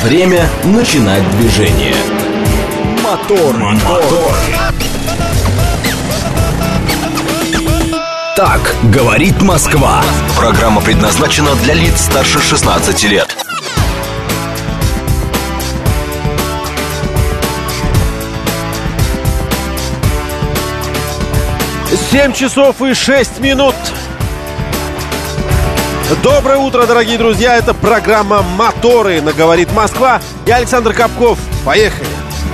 Время начинать движение. Мотор. Так говорит Москва. Программа предназначена для лиц старше 16 лет. 7 часов и 6 минут. Доброе утро, дорогие друзья. Это программа «Моторы» на «Говорит Москва». Я Александр Капков. Поехали.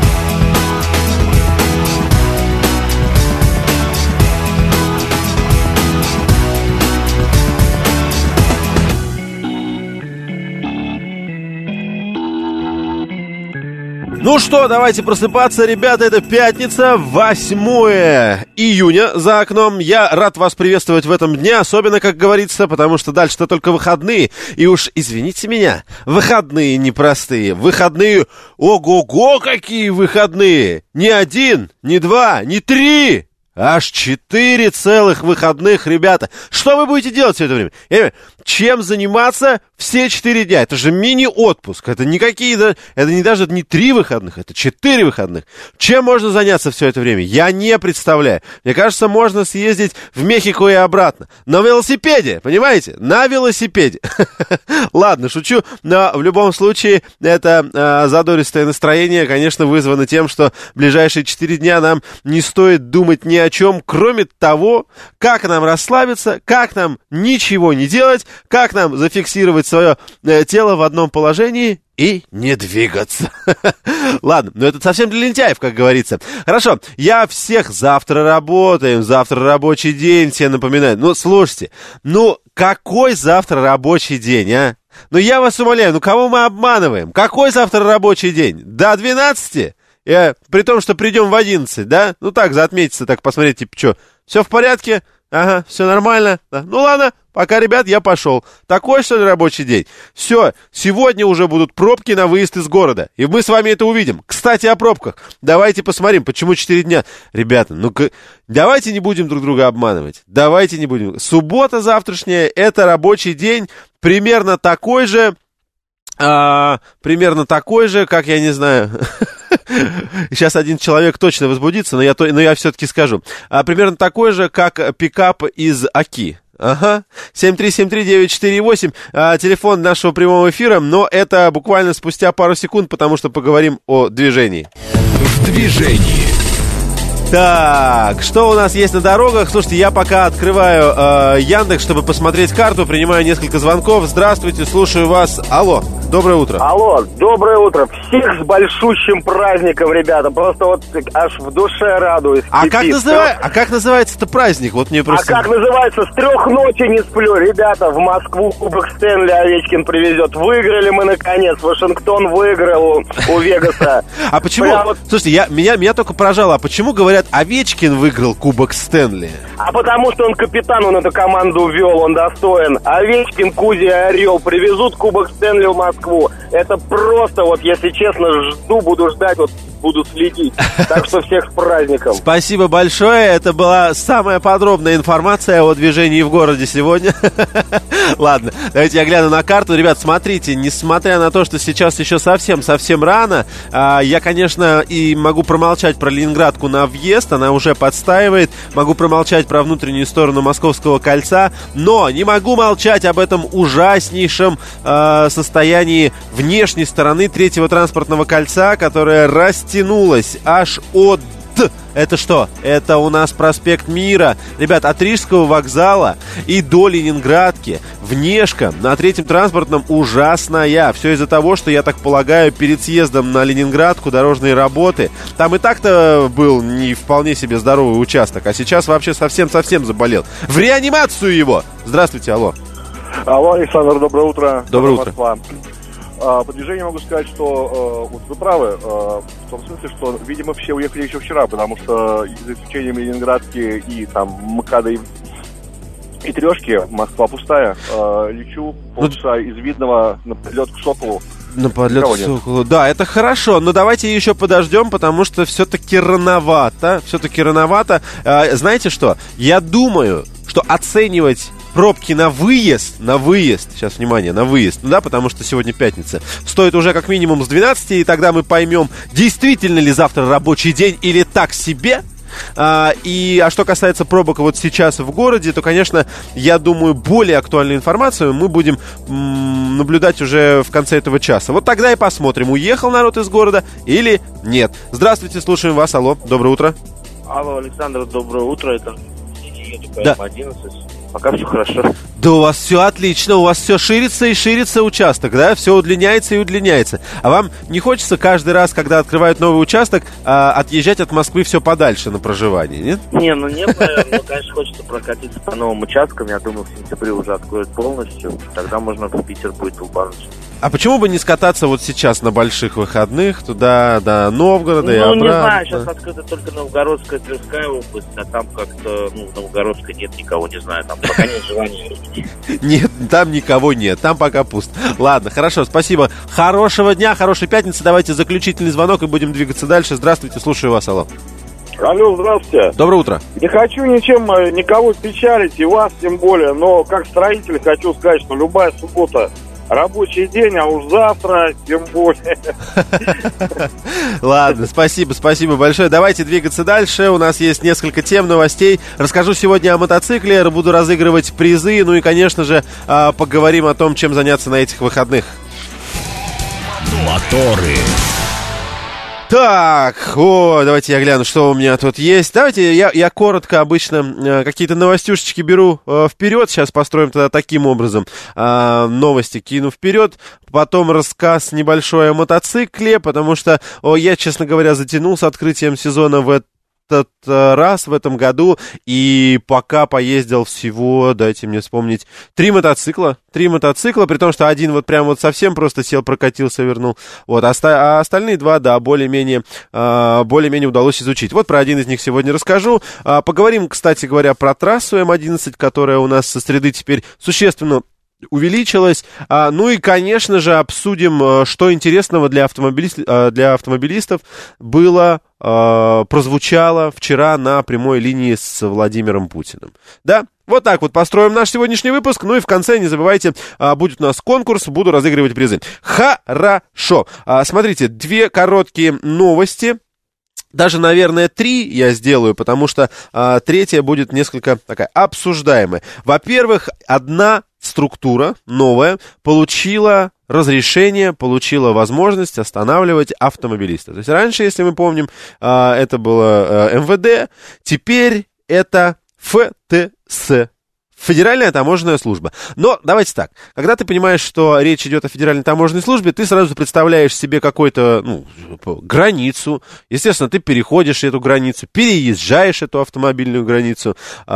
Ну что, давайте просыпаться, ребята, это пятница, 8 июня за окном. Я рад вас приветствовать в этом дне, особенно, как говорится, потому что дальше-то только выходные. И уж, извините меня, выходные непростые, выходные, ого-го, какие выходные! Не один, не два, не три! Аж 4 целых выходных, ребята. Что вы будете делать все это время? Чем заниматься все 4 дня? Это же мини-отпуск. Это не какие-то... Это не даже не 3 выходных, это 4 выходных. Чем можно заняться все это время? Я не представляю. Мне кажется, можно съездить в Мехико и обратно. На велосипеде, понимаете? На велосипеде. Ладно, шучу. Но в любом случае, это задористое настроение, конечно, вызвано тем, что в ближайшие 4 дня нам не стоит думать ни о чем, кроме того, как нам расслабиться, как нам ничего не делать, как нам зафиксировать свое тело в одном положении и не двигаться. Ладно, но это совсем для лентяев, как говорится. Хорошо, я всех завтра работаем, завтра рабочий день, все напоминаю. Ну, слушайте, какой завтра рабочий день, а? Ну, я вас умоляю, кого мы обманываем? Какой завтра рабочий день? До 12? При том, что придем в 11, да? Ну так, за отметиться, так посмотреть, типа, что, все в порядке? Ага, все нормально? Да. Ну ладно, пока, ребят, я пошел. Такой, что ли, рабочий день? Все, сегодня уже будут пробки на выезд из города. И мы с вами это увидим. Кстати, о пробках. Давайте посмотрим, почему 4 дня. Ребята, давайте не будем друг друга обманывать. Давайте не будем. Суббота завтрашняя, это рабочий день, примерно такой же, как, я не знаю... Сейчас один человек точно возбудится, но я все-таки скажу. Примерно такой же, как пикап из Аки. Ага, 7373948, телефон нашего прямого эфира, но это буквально спустя пару секунд, потому что поговорим о движении. В движении. Так, что у нас есть на дорогах? Слушайте, я пока открываю Яндекс, чтобы посмотреть карту, принимаю несколько звонков. Здравствуйте, слушаю вас. Алло, доброе утро. Алло, доброе утро. Всех с большущим праздником, ребята. Просто вот аж в душе радуюсь. А как называется это праздник? Вот мне просто... А как называется? С 3 ночи не сплю. Ребята, в Москву Кубок Стэнли Овечкин привезет. Выиграли мы наконец. Вашингтон выиграл у Вегаса. А почему? Слушайте, меня только поражало. А почему говорят, Овечкин выиграл Кубок Стэнли? А потому что он капитан, он эту команду вел, он достоин. Овечкин, Кузи и Орел привезут Кубок Стэнли в Москву. Это просто, вот если честно, буду ждать, буду следить. Так что всех с праздником. Спасибо большое. Это была самая подробная информация о движении в городе сегодня. Ладно, давайте я гляну на карту. Ребят, смотрите, несмотря на то, что сейчас еще совсем рано, я, конечно, и могу промолчать про Ленинградку на въезд, она уже подстаивает. Могу промолчать про внутреннюю сторону Московского кольца, но не могу молчать об этом ужаснейшем состоянии внешней стороны третьего транспортного кольца, которое растянулось аж от... Это что? Это у нас проспект Мира. Ребят, от Рижского вокзала и до Ленинградки внешка на третьем транспортном ужасная. Все из-за того, что, я так полагаю, перед съездом на Ленинградку дорожные работы. Там и так-то был не вполне себе здоровый участок, а сейчас вообще совсем заболел. В реанимацию его! Здравствуйте, алло. Алло, Александр, доброе утро. Доброе утро. По движению могу сказать, что вот вы правы, в том смысле, что, видимо, все уехали еще вчера, потому что, за исключением Ленинградки и там МКАДа и Трешки, Москва пустая. Лечу полчаса из Видного на подлет к Соколу. На подлет к Соколу. Да, это хорошо, но давайте еще подождем, потому что все-таки рановато. Знаете что? Я думаю, что оценивать пробки на выезд, сейчас, внимание, на выезд, да, потому что сегодня пятница, стоит уже как минимум с 12, и тогда мы поймем, действительно ли завтра рабочий день или так себе. А что касается пробок вот сейчас в городе, то, конечно, я думаю, более актуальную информацию мы будем наблюдать уже в конце этого часа. Вот тогда и посмотрим, уехал народ из города или нет. Здравствуйте, слушаем вас, алло, доброе утро. Алло, Александр, доброе утро, это еду по Да. М11, пока все хорошо. Да у вас все отлично, у вас все ширится и ширится участок, да, все удлиняется и удлиняется. А вам не хочется каждый раз, когда открывают новый участок, отъезжать от Москвы все подальше на проживание, нет? Не, нет, наверное, конечно, хочется прокатиться по новым участкам, я думаю, в сентябре уже откроют полностью, тогда можно в Питер будет улыбаться. А почему бы не скататься вот сейчас на больших выходных туда, до Новгорода и Ну, обратно? не знаю, сейчас открыта только Новгородская, Тверская область, а там как-то, в Новгородской нет никого, не знаю, там пока нет желания. Нет, там никого нет, там пока пусто. Ладно, хорошо, спасибо. Хорошего дня, хорошей пятницы. Давайте заключительный звонок и будем двигаться дальше. Здравствуйте, слушаю вас, алло. Алло, здравствуйте. Доброе утро. Не хочу ничем никого печалить, и вас тем более, но как строитель хочу сказать, что любая суббота рабочий день, а уж завтра тем более. Ладно, спасибо большое. Давайте двигаться дальше. У нас есть несколько тем, новостей. Расскажу сегодня о мотоцикле, буду разыгрывать призы. Ну и, конечно же, поговорим о том, чем заняться на этих выходных. Моторы. Так, давайте я гляну, что у меня тут есть. Давайте я коротко обычно какие-то новостюшечки беру вперед. Сейчас построим тогда таким образом. Новости кину вперед. Потом рассказ небольшой о мотоцикле, потому что я, честно говоря, затянул с открытием сезона в этот раз, в этом году, и пока поездил всего, дайте мне вспомнить, 3 мотоцикла, при том, что один вот прям вот совсем просто сел, прокатился, вернул, вот, а остальные 2, да, более-менее удалось изучить. Вот про один из них сегодня расскажу. Поговорим, кстати говоря, про трассу М11, которая у нас со среды теперь существенно увеличилась. Ну и, конечно же, обсудим, что интересного для автомобилистов прозвучало вчера на прямой линии с Владимиром Путиным. Да? Вот так вот построим наш сегодняшний выпуск. Ну и в конце, не забывайте, будет у нас конкурс, буду разыгрывать призы. Хорошо. Смотрите, 2 короткие новости. Даже, наверное, 3 я сделаю, потому что 3-я будет несколько такая обсуждаемая. Во-первых, одна структура новая получила разрешение, получила возможность останавливать автомобилистов. То есть раньше, если мы помним, это было МВД, теперь это ФТС. Федеральная таможенная служба. Но давайте так, когда ты понимаешь, что речь идет о федеральной таможенной службе, ты сразу представляешь себе какую-то, границу. Естественно, ты переходишь эту границу, переезжаешь эту автомобильную границу,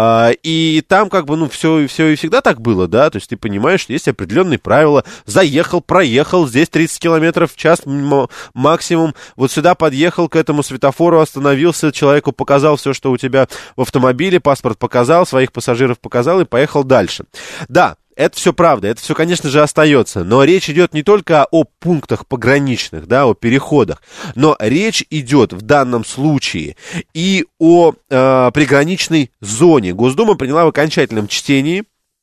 и там все и всегда так было, да, то есть ты понимаешь, что есть определенные правила. Заехал, проехал, здесь 30 километров в час максимум, вот сюда подъехал к этому светофору, остановился, человеку показал все, что у тебя в автомобиле, паспорт показал, своих пассажиров показал и поехал дальше. Да, это все правда, это все, конечно же, остается, но речь идет не только о пунктах пограничных, да, о переходах, но речь идет в данном случае и о приграничной зоне. Госдума приняла в окончательном чтении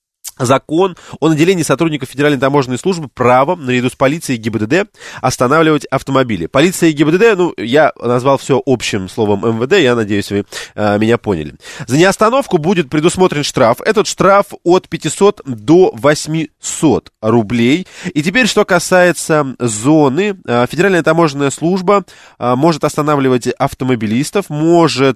закон о наделении сотрудников Федеральной таможенной службы правом, наряду с полицией и ГИБДД, останавливать автомобили. Полиция и ГИБДД, я назвал все общим словом МВД, я надеюсь, вы меня поняли. За неостановку будет предусмотрен штраф. Этот штраф от 500 до 800 рублей. И теперь, что касается зоны, Федеральная таможенная служба может останавливать автомобилистов, может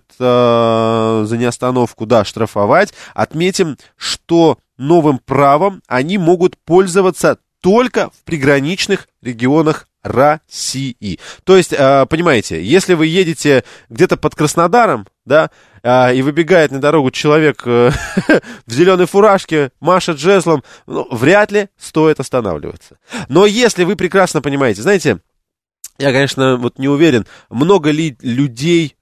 за неостановку, штрафовать. Отметим, что новым правом они могут пользоваться только в приграничных регионах России. То есть, понимаете, если вы едете где-то под Краснодаром, да, и выбегает на дорогу человек в зеленой фуражке, машет жезлом, вряд ли стоит останавливаться. Но если вы прекрасно понимаете, знаете, Я, конечно, вот не уверен, много ли людей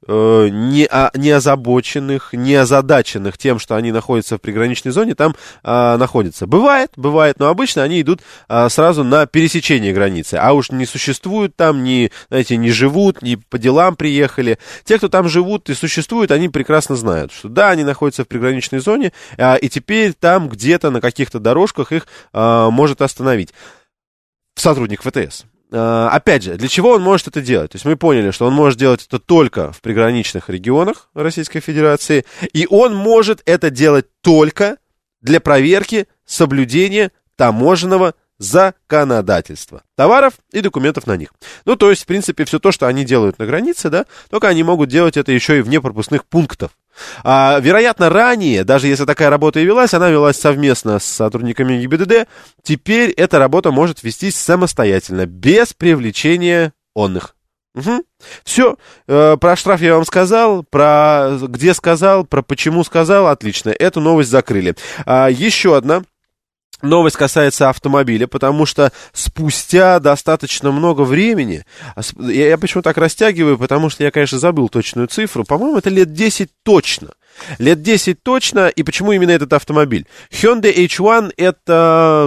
не озабоченных, не озадаченных тем, что они находятся в приграничной зоне, там находятся. Бывает, но обычно они идут сразу на пересечение границы, а уж не существуют там, не живут, не по делам приехали. Те, кто там живут и существуют, они прекрасно знают, что да, они находятся в приграничной зоне, и теперь там где-то на каких-то дорожках их может остановить сотрудник ВТС. Опять же, для чего он может это делать? То есть мы поняли, что он может делать это только в приграничных регионах Российской Федерации, и он может это делать только для проверки соблюдения таможенного законодательства, товаров и документов на них. Ну, то есть, в принципе, все то, что они делают на границе, да, только они могут делать это еще и вне пропускных пунктов. Вероятно, ранее, даже если такая работа и велась, она велась совместно с сотрудниками ГИБДД, теперь эта работа может вестись самостоятельно, без привлечения онных. Угу. Все, про штраф я вам сказал, про где сказал, про почему сказал, отлично, эту новость закрыли. Еще одна новость касается автомобиля, потому что спустя достаточно много времени, я почему так растягиваю, потому что я, конечно, забыл точную цифру, по-моему, это лет 10 точно. Лет 10 точно, и почему именно этот автомобиль? Hyundai H1 это,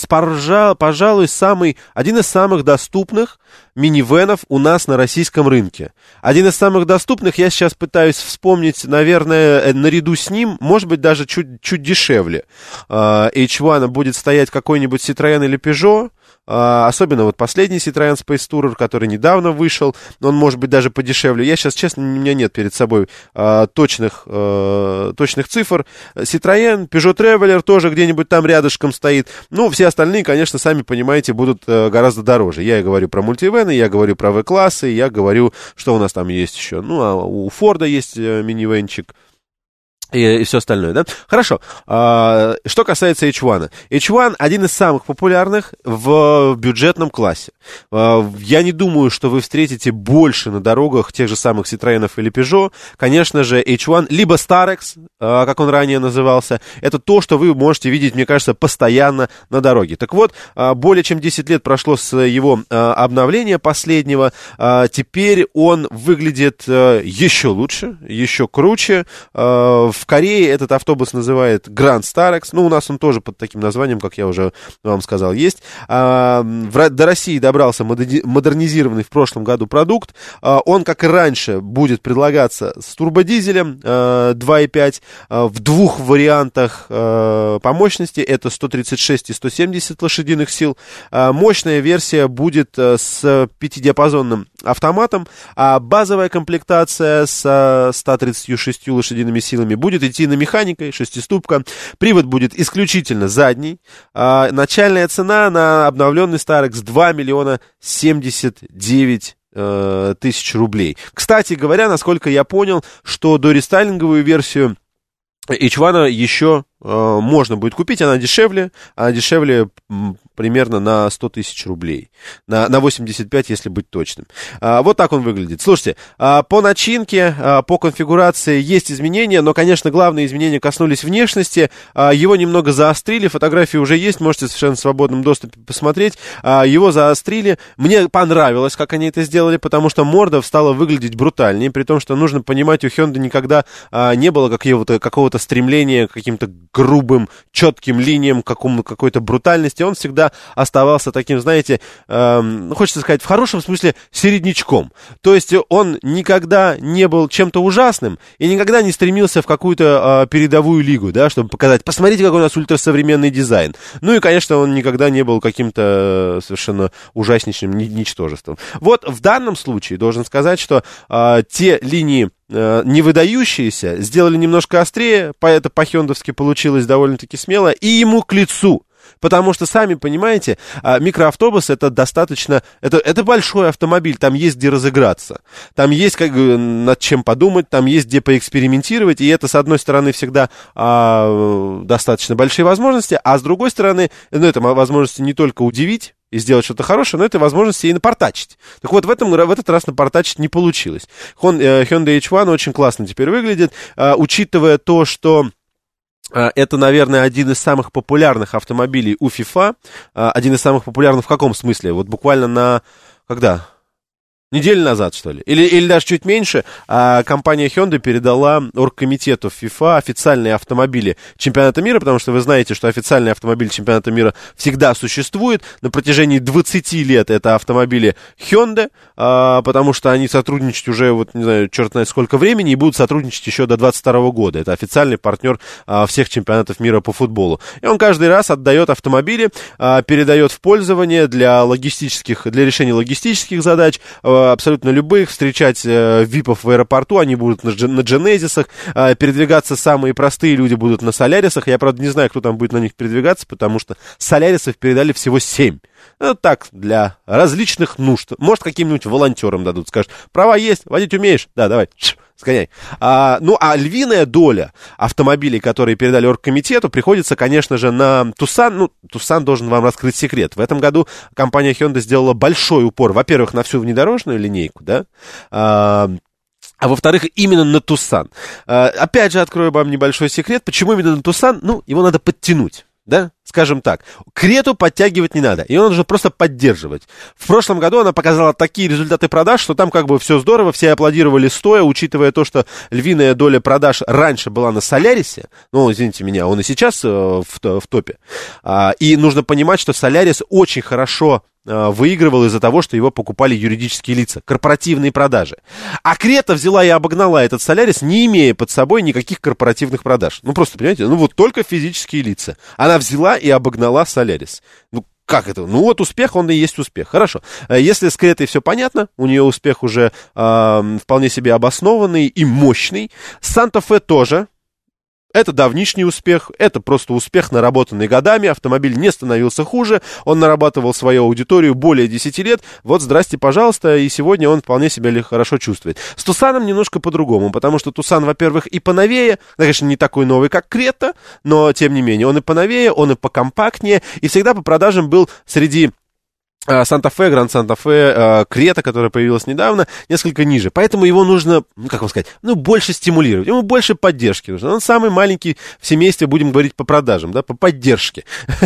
пожалуй, один из самых доступных минивенов у нас на российском рынке. Один из самых доступных, я сейчас пытаюсь вспомнить, наверное, наряду с ним, может быть, даже чуть дешевле. H1 будет стоять какой-нибудь Citroёn или Peugeot, особенно вот последний Citroёn Space Tourer, который недавно вышел, он может быть даже подешевле. Я сейчас, честно, у меня нет перед собой точных цифр. Citroёn, Peugeot Traveler тоже где-нибудь там рядышком стоит. Ну, все остальные, конечно, сами понимаете, будут гораздо дороже. Я и говорю про мультивены, я говорю про V-классы, я говорю, что у нас там есть еще. Ну, а у Форда есть минивенчик. И все остальное, да? Хорошо. Что касается H1. H1 один из самых популярных в бюджетном классе. Я не думаю, что вы встретите больше на дорогах тех же самых Citroёnов или Peugeot. Конечно же, H1, либо Starex, как он ранее назывался, это то, что вы можете видеть, мне кажется, постоянно на дороге. Так вот, более чем 10 лет прошло с его обновления последнего. Теперь он выглядит еще лучше, еще круче. В Корее этот автобус называют Grand Starex. Ну, у нас он тоже под таким названием, как я уже вам сказал, есть. До России добрался модернизированный в прошлом году продукт. Он, как и раньше, будет предлагаться с турбодизелем 2.5 в двух вариантах по мощности. Это 136 и 170 лошадиных сил. Мощная версия будет с пятидиапазонным автоматом, а базовая комплектация с 136 лошадиными силами будет идти на механикой, шестиступка. Привод будет исключительно задний. Начальная цена на обновленный Starex 2 миллиона 79 тысяч рублей. Кстати говоря, насколько я понял, что дорестайлинговую версию H1 еще можно будет купить, она дешевле примерно на 100 тысяч рублей, на 85, если быть точным. Вот так он выглядит. Слушайте, по начинке, по конфигурации есть изменения, но, конечно, главные изменения коснулись внешности, его немного заострили, фотографии уже есть, можете в совершенно свободном доступе посмотреть, его заострили, мне понравилось, как они это сделали, потому что морда стала выглядеть брутальнее, при том, что нужно понимать, у Hyundai никогда не было какого-то стремления к каким-то грубым, четким линиям, какой-то брутальности. Он всегда оставался таким, знаете, хочется сказать, в хорошем смысле середнячком. То есть он никогда не был чем-то ужасным и никогда не стремился в какую-то передовую лигу, да, чтобы показать, посмотрите, какой у нас ультрасовременный дизайн. Ну и, конечно, он никогда не был каким-то совершенно ужаснейшим ничтожеством. Вот в данном случае должен сказать, что те линии не выдающиеся, сделали немножко острее, это по-хёндовски получилось довольно-таки смело, и ему к лицу. Потому что, сами понимаете, микроавтобус это достаточно, это большой автомобиль, там есть где разыграться, там есть над чем подумать, там есть где поэкспериментировать, и это, с одной стороны, всегда достаточно большие возможности, а с другой стороны, это возможности не только удивить и сделать что-то хорошее, но это возможность и напортачить. Так вот, в этот раз напортачить не получилось. Hyundai H1 очень классно теперь выглядит, учитывая то, что это, наверное, один из самых популярных автомобилей у FIFA. Один из самых популярных в каком смысле? Вот буквально когда? Неделю назад, что ли? Или даже чуть меньше, компания Hyundai передала оргкомитету FIFA официальные автомобили чемпионата мира, потому что вы знаете, что официальный автомобиль чемпионата мира всегда существует. На протяжении 20 лет это автомобили Hyundai, потому что они сотрудничают уже, вот не знаю, черт знает сколько времени, и будут сотрудничать еще до 2022 года. Это официальный партнер всех чемпионатов мира по футболу. И он каждый раз отдает автомобили, передает в пользование для решения логистических задач, абсолютно любых, встречать випов в аэропорту, они будут на Genesis'ах, передвигаться самые простые люди будут на Солярисах. Я, правда, не знаю, кто там будет на них передвигаться, потому что Солярисов передали всего 7. Ну, так, для различных нужд. Может, каким-нибудь волонтерам дадут, скажут, права есть, водить умеешь? Да, давай, сгоняй. А львиная доля автомобилей, которые передали оргкомитету, приходится, конечно же, на Тусан. Ну, Тусан должен вам раскрыть секрет. В этом году компания Hyundai сделала большой упор, во-первых, на всю внедорожную линейку, да, а во-вторых, именно на Тусан. Опять же, открою вам небольшой секрет. Почему именно на Тусан? Ну, его надо подтянуть. Да, скажем так, Крету подтягивать не надо, ее нужно просто поддерживать. В прошлом году она показала такие результаты продаж, что там как бы все здорово, все аплодировали стоя, учитывая то, что львиная доля продаж раньше была на Солярисе, ну, извините меня, он и сейчас в топе, и нужно понимать, что Солярис очень хорошо выигрывал из-за того, что его покупали юридические лица, корпоративные продажи. А Крета взяла и обогнала этот Солярис, не имея под собой никаких корпоративных продаж. Ну, просто, понимаете, ну вот только физические лица. Она взяла и обогнала Солярис. Ну, как это? Ну, вот успех, он и есть успех. Хорошо. Если с Кретой все понятно, у нее успех уже вполне себе обоснованный и мощный. Санта-Фе тоже. Это давнишний успех, это просто успех, наработанный годами, автомобиль не становился хуже, он нарабатывал свою аудиторию более 10 лет, вот, здрасте, пожалуйста, и сегодня он вполне себя хорошо чувствует. С Тусаном немножко по-другому, потому что Тусан, во-первых, и поновее, конечно, не такой новый, как Крета, но, тем не менее, он и поновее, он и покомпактнее, и всегда по продажам был среди Санта-Фе, Гранд Санта-Фе, Крета, которая появилась недавно, несколько ниже. Поэтому его нужно, как вам сказать, больше стимулировать, ему больше поддержки нужно. Он самый маленький в семействе, будем говорить, по продажам, да, по поддержке.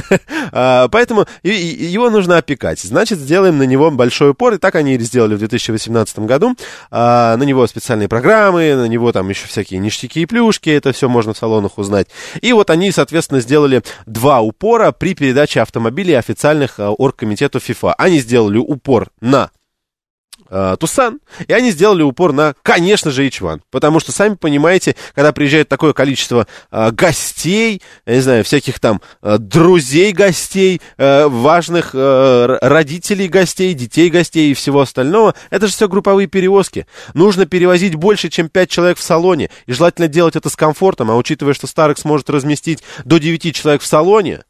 Поэтому его нужно опекать. Значит, сделаем на него большой упор. И так они и сделали в 2018 году. На него специальные программы, на него там еще всякие ништяки и плюшки. Это все можно в салонах узнать. И вот они, соответственно, сделали 2 упора при передаче автомобилей официальных оргкомитету FIFA. Они сделали упор на Тусан, и они сделали упор на, конечно же, H1, потому что, сами понимаете, когда приезжает такое количество гостей, я не знаю, всяких там друзей гостей, важных родителей гостей, детей гостей и всего остального, это же все групповые перевозки. Нужно перевозить больше, чем 5 человек в салоне, и желательно делать это с комфортом, а учитывая, что Старекс сможет разместить до 9 человек в салоне,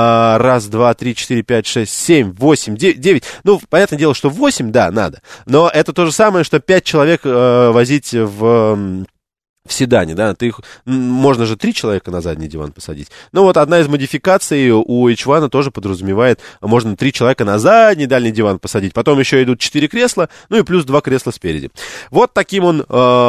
1, 2, 3, 4, 5, 6, 7, 8, 9. Ну, понятное дело, что 8, да, надо. Но это то же самое, что 5 человек возить в седане, да, можно же 3 человека на задний диван посадить. Ну, вот одна из модификаций у H1 тоже подразумевает, можно 3 человека на задний дальний диван посадить. Потом еще идут 4 кресла, ну и плюс 2 кресла спереди. Вот таким он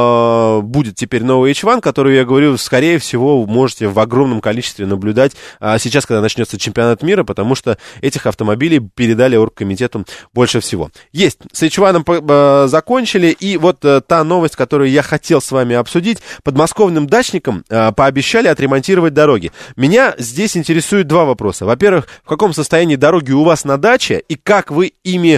будет теперь новый H1, который, я говорю, скорее всего, можете в огромном количестве наблюдать сейчас, когда начнется чемпионат мира, потому что этих автомобилей передали оргкомитету больше всего. Есть, с H1 закончили, и вот та новость, которую я хотел с вами обсудить. Подмосковным дачникам пообещали отремонтировать дороги. Меня здесь интересуют 2 вопроса. Во-первых, в каком состоянии дороги у вас на даче, и как вы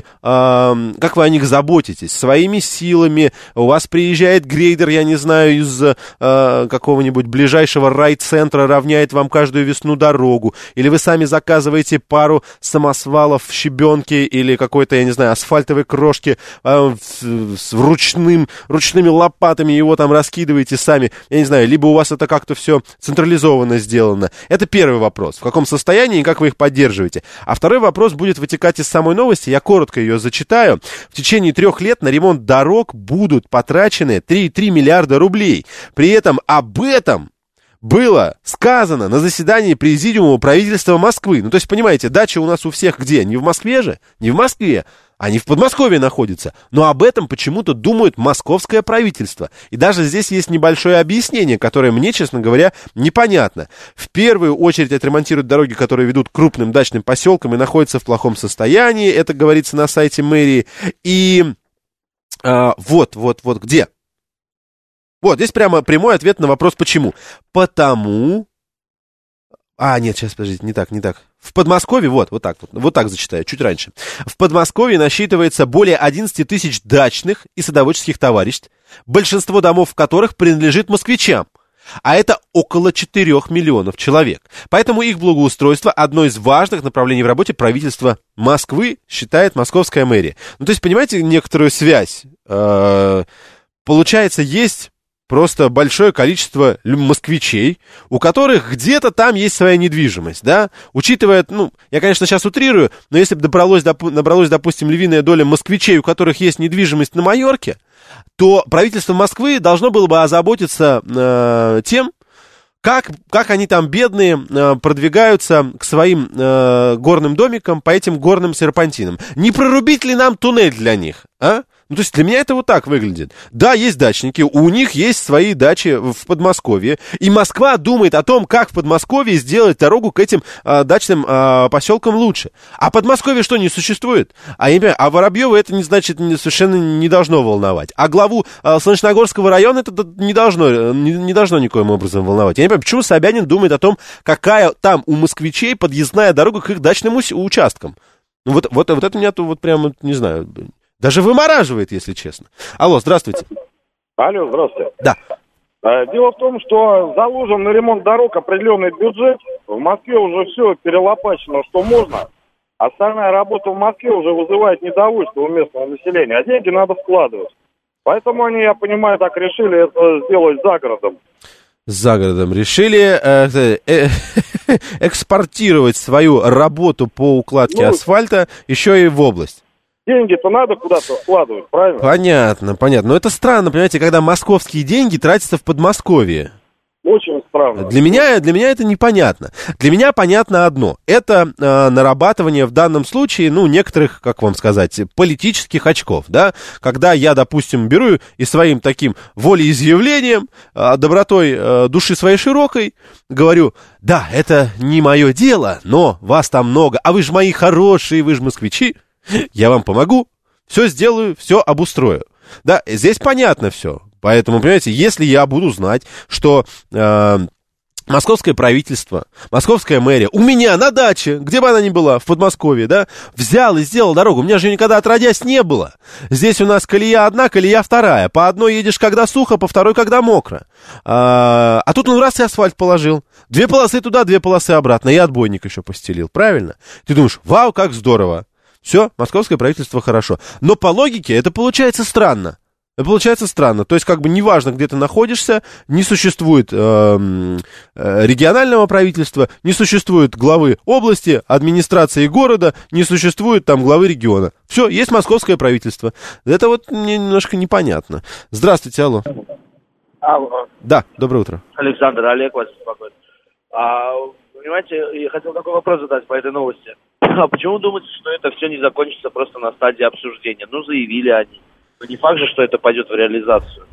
как вы о них заботитесь? Своими силами? У вас приезжает грейдер, я не знаю, из какого-нибудь ближайшего райцентра, равняет вам каждую весну дорогу? Или вы сами заказываете пару самосвалов, щебенки или какой-то, я не знаю, асфальтовой крошки с ручными лопатами, его там раскидываете сами, я не знаю, либо у вас это как-то все централизованно сделано. Это первый вопрос. В каком состоянии и как вы их поддерживаете? А второй вопрос будет вытекать из самой новости. Я коротко ее зачитаю. В течение 3 лет на ремонт дорог будут потрачены 3,3 миллиарда рублей. При этом об этом было сказано на заседании Президиума правительства Москвы. Ну, то есть, понимаете, дача у нас у всех где? Не в Москве же? Не в Москве. Они в Подмосковье находятся. Но об этом почему-то думает московское правительство. И даже здесь есть небольшое объяснение, которое мне, честно говоря, непонятно. В первую очередь отремонтируют дороги, которые ведут к крупным дачным поселкам и находятся в плохом состоянии. Это говорится на сайте мэрии. И Вот, где? Вот, здесь прямо прямой ответ на вопрос, почему. Потому... нет, сейчас, подождите, не так. В Подмосковье, вот так зачитаю, чуть раньше. В Подмосковье насчитывается более 11 тысяч дачных и садоводческих товариществ, большинство домов в которых принадлежит москвичам. А это около 4 миллионов человек. Поэтому их благоустройство одно из важных направлений в работе правительства Москвы, считает московская мэрия. Ну, то есть, понимаете, некоторую связь. Получается, есть просто большое количество москвичей, у которых где-то там есть своя недвижимость, да? Учитывая, я, конечно, сейчас утрирую, но если бы набралось, допустим, львиная доля москвичей, у которых есть недвижимость на Майорке, то правительство Москвы должно было бы озаботиться тем, как они там, бедные, продвигаются к своим горным домикам по этим горным серпантинам. Не прорубить ли нам туннель для них, а? Ну, то есть для меня это вот так выглядит. Да, есть дачники, у них есть свои дачи в Подмосковье, и Москва думает о том, как в Подмосковье сделать дорогу к этим дачным поселкам лучше. А Подмосковье что, не существует? Я не понимаю, а Воробьева это совершенно не должно волновать. А главу Солнечногорского района это не должно никоим образом волновать. Я не понимаю, почему Собянин думает о том, какая там у москвичей подъездная дорога к их дачным участкам. Вот это меня тут прямо, не знаю... Даже вымораживает, если честно. Алло, здравствуйте. Алло, здравствуйте. Да. Дело в том, что заложен на ремонт дорог определенный бюджет. В Москве уже все перелопачено, что можно. Остальная работа в Москве уже вызывает недовольство у местного населения. А деньги надо вкладывать. Поэтому они, я понимаю, так решили это сделать за городом. За городом решили экспортировать свою работу по укладке асфальта еще и в область. Деньги-то надо куда-то вкладывать, правильно? Понятно. Но это странно, понимаете, когда московские деньги тратятся в Подмосковье. Очень странно. Для меня это непонятно. Для меня понятно одно. Это нарабатывание в данном случае, некоторых, как вам сказать, политических очков, да? Когда я, допустим, беру и своим таким волеизъявлением, добротой души своей широкой, говорю, да, это не мое дело, но вас там много, а вы же мои хорошие, вы же москвичи. Я вам помогу, все сделаю, все обустрою. Да, здесь понятно все. Поэтому, понимаете, если я буду знать, что московское правительство, московская мэрия у меня на даче, где бы она ни была, в Подмосковье, да, взял и сделал дорогу. У меня же никогда отродясь не было. Здесь у нас колея одна, колея вторая. По одной едешь, когда сухо, по второй, когда мокро. А тут он раз и асфальт положил. 2 полосы туда, 2 полосы обратно. И отбойник еще постелил, правильно? Ты думаешь, вау, как здорово. Все, московское правительство хорошо. Но по логике это получается странно. То есть, неважно, где ты находишься, не существует регионального правительства, не существует главы области, администрации города, не существует там главы региона. Все, есть московское правительство. Это мне немножко непонятно. Здравствуйте, алло. Алло. Да, доброе утро. Александр, Олег вас беспокоит. Понимаете, я хотел такой вопрос задать по этой новости. А почему думаете, что это все не закончится просто на стадии обсуждения? Заявили они. Но не факт же, что это пойдет в реализацию.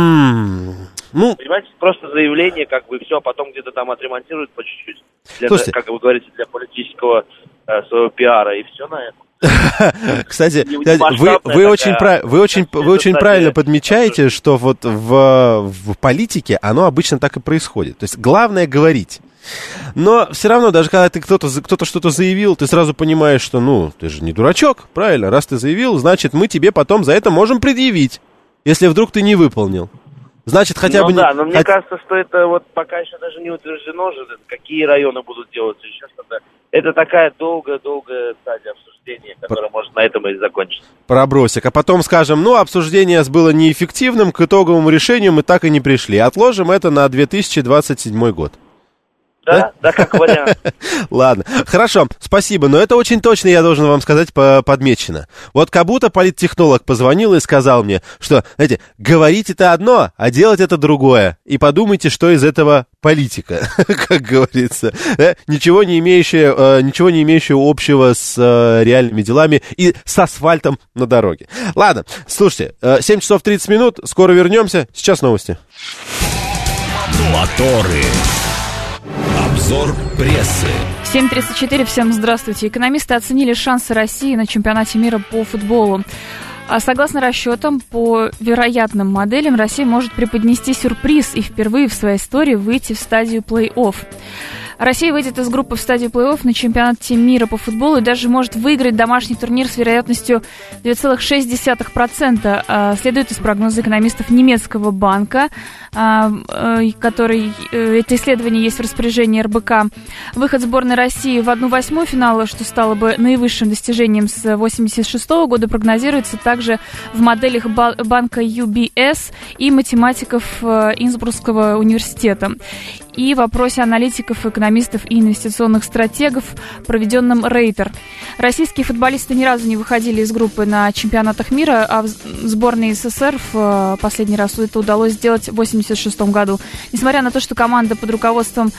Понимаете, просто заявление, все, а потом где-то там отремонтируют по чуть-чуть. Слушайте, как вы говорите, для политического своего пиара, и все на этом. Кстати, вы очень правильно подмечаете, что вот в политике оно обычно так и происходит. То есть главное говорить. Но все равно, даже когда кто-то что-то заявил, ты сразу понимаешь, что, ты же не дурачок, правильно? Раз ты заявил, значит, мы тебе потом за это можем предъявить, если вдруг ты не выполнил. Значит, хотя бы... Да, но мне кажется, что это пока еще даже не утверждено же, какие районы будут делаться, еще что-то. Это такая долгая стадия обсуждения, которая может на этом и закончиться. Пробросик. А потом скажем, обсуждение было неэффективным, к итоговому решению мы так и не пришли. Отложим это на 2027 год. Да, как вариант. Ладно, хорошо, спасибо, но это очень точно, я должен вам сказать, подмечено. Вот как будто политтехнолог позвонил и сказал мне, что, знаете, говорить это одно, а делать это другое. И подумайте, что из этого политика, как говорится. Ничего не имеющее общего с реальными делами и с асфальтом на дороге. Ладно, слушайте, 7 часов 30 минут, скоро вернемся, сейчас новости. Моторы. Обзор прессы. 7:34, всем здравствуйте. Экономисты оценили шансы России на чемпионате мира по футболу. Согласно расчетам, по вероятным моделям, Россия может преподнести сюрприз и впервые в своей истории выйти в стадию плей-офф. Россия выйдет из группы в стадию плей-офф на чемпионате мира по футболу и даже может выиграть домашний турнир с вероятностью 2,6%. Следует из прогноза экономистов немецкого банка, который это исследование есть в распоряжении РБК. Выход сборной России в 1/8 финала, что стало бы наивысшим достижением с 1986 года, прогнозируется также в моделях банка UBS и математиков Инсбрукского университета. И в вопросе аналитиков, экономистов и инвестиционных стратегов, проведенном Рейтер. Российские футболисты ни разу не выходили из группы на чемпионатах мира, а в сборной СССР в последний раз это удалось сделать в 1986 году. Несмотря на то, что команда под руководством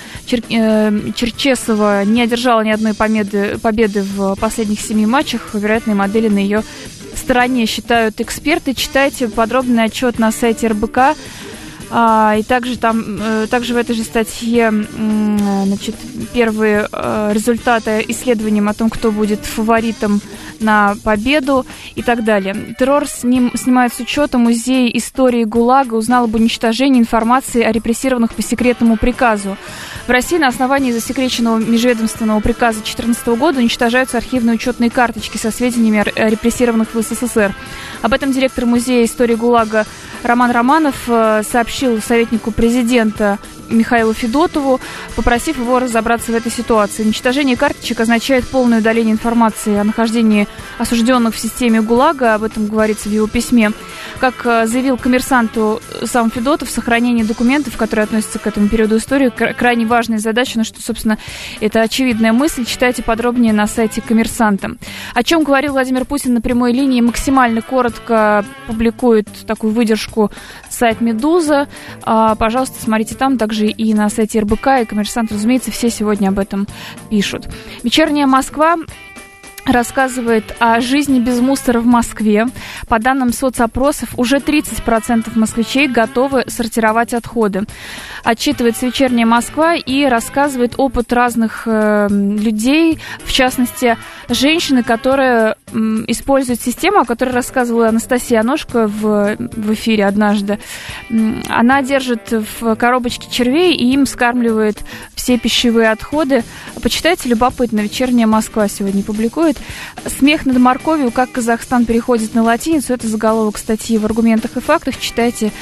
Черчесова не одержала ни одной победы в последних 7 матчах, вероятные модели на ее стороне, считают эксперты. Читайте подробный отчет на сайте РБК. И также в этой же статье, значит, первые результаты исследованием о том, кто будет фаворитом на победу и так далее. Террор снимает с учета. Музей истории ГУЛАГа узнал об уничтожении информации о репрессированных по секретному приказу. В России на основании засекреченного межведомственного приказа 2014 года уничтожаются архивные учетные карточки со сведениями о репрессированных в СССР. Об этом директор Музея истории ГУЛАГа Роман Романов сообщил советнику президента Михаилу Федотову, попросив его разобраться в этой ситуации. Уничтожение карточек означает полное удаление информации о нахождении осужденных в системе ГУЛАГа, об этом говорится в его письме. Как заявил коммерсанту сам Федотов, сохранение документов, которые относятся к этому периоду истории, крайне важная задача, но что, собственно, это очевидная мысль. Читайте подробнее на сайте «Коммерсанта». О чем говорил Владимир Путин на прямой линии, максимально коротко публикует такую выдержку сайт «Медуза». Пожалуйста, смотрите там, также и на сайте РБК, и «Коммерсант», разумеется, все сегодня об этом пишут. «Вечерняя Москва» рассказывает о жизни без мусора в Москве. По данным соцопросов, уже 30% москвичей готовы сортировать отходы. Отчитывается «Вечерняя Москва» и рассказывает опыт разных людей, в частности, женщины, которая использует систему, о которой рассказывала Анастасия Аношко в эфире однажды. Она держит в коробочке червей и им скармливает все пищевые отходы. Почитайте, любопытно. «Вечерняя Москва» сегодня публикует. «Смех над морковью. Как Казахстан переходит на латиницу». Это заголовок статьи в «Аргументах и фактах». Читайте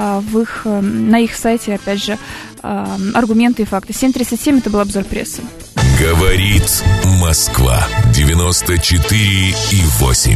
на их сайте, опять же, аргументы и факты. 7:37, это был обзор прессы. Говорит Москва. 94,8.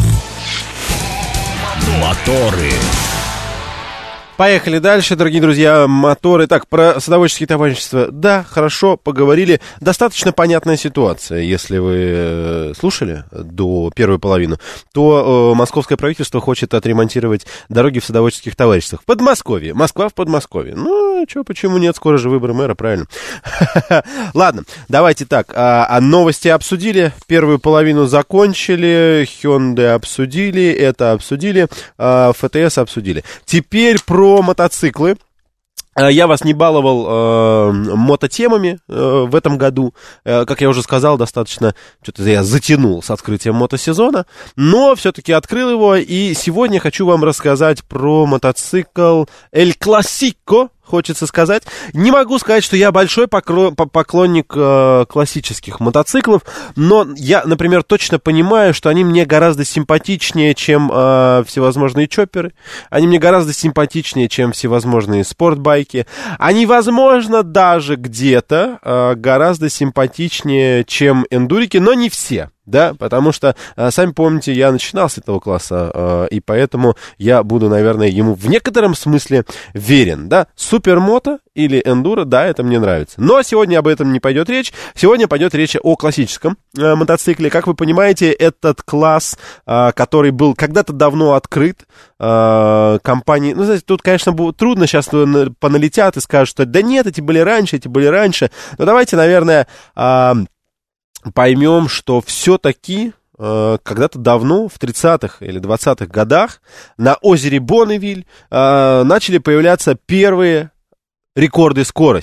Моторы. Поехали дальше, дорогие друзья, моторы. Так, про садоводческие товарищества. Да, хорошо, поговорили. Достаточно понятная ситуация. Если вы слушали до первой половины, то московское правительство хочет отремонтировать дороги в садоводческих товариществах. В Подмосковье. Москва в Подмосковье. Ну, почему нет? Скоро же выборы мэра, правильно? Ладно, давайте так. Новости обсудили, первую половину закончили, Hyundai обсудили, это обсудили, ФТС обсудили. Теперь про мотоциклы. Я вас не баловал мототемами в этом году. Как я уже сказал, достаточно что-то я затянул с открытием мотосезона, но все-таки открыл его, и сегодня хочу вам рассказать про мотоцикл El Clasico. Хочется сказать. Не могу сказать, что я большой поклонник классических мотоциклов, но я, например, точно понимаю, что они мне гораздо симпатичнее, чем всевозможные чопперы. Они мне гораздо симпатичнее, чем всевозможные спортбайки. Они, возможно, даже где-то гораздо симпатичнее, чем эндурики, но не все. Да, потому что, сами помните, я начинал с этого класса, и поэтому я буду, наверное, ему в некотором смысле верен, да. Супермото или эндуро, да, это мне нравится. Но сегодня об этом не пойдет речь. Сегодня пойдет речь о классическом мотоцикле. Как вы понимаете, этот класс, который был когда-то давно открыт компанией, ну, знаете, тут, конечно, будет трудно, сейчас поналетят и скажут, что да нет, эти были раньше. Но давайте, наверное, поймем, что все-таки когда-то давно, в 30-х или 20-х годах, на озере Бонневиль начали появляться первые рекорды скорости.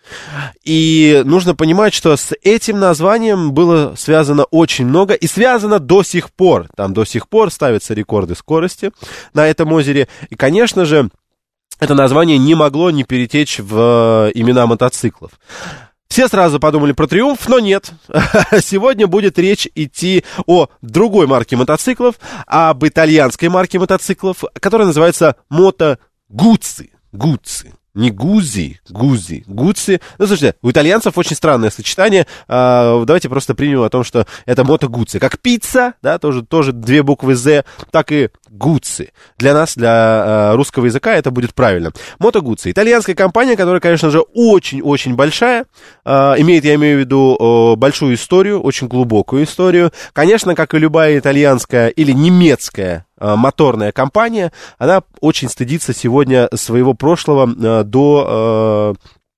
И нужно понимать, что с этим названием было связано очень много, и связано до сих пор. Там до сих пор ставятся рекорды скорости на этом озере. И, конечно же, это название не могло не перетечь в имена мотоциклов. Все сразу подумали про «Триумф», но нет. Сегодня будет речь идти о другой марке мотоциклов, об итальянской марке мотоциклов, которая называется «Мото Гуцци». Гуцци. Не Гуззи, Гуззи, Гуцци. Ну, слушайте, у итальянцев очень странное сочетание. Давайте просто примем о том, что это Мото Гуцци. Как пицца, да, тоже две буквы «З», так и Гуцци. Для нас, для русского языка, это будет правильно. Мото Гуцци. Итальянская компания, которая, конечно же, очень-очень большая. Имеет, я имею в виду, большую историю, очень глубокую историю. Конечно, как и любая итальянская или немецкая моторная компания, она очень стыдится сегодня своего прошлого до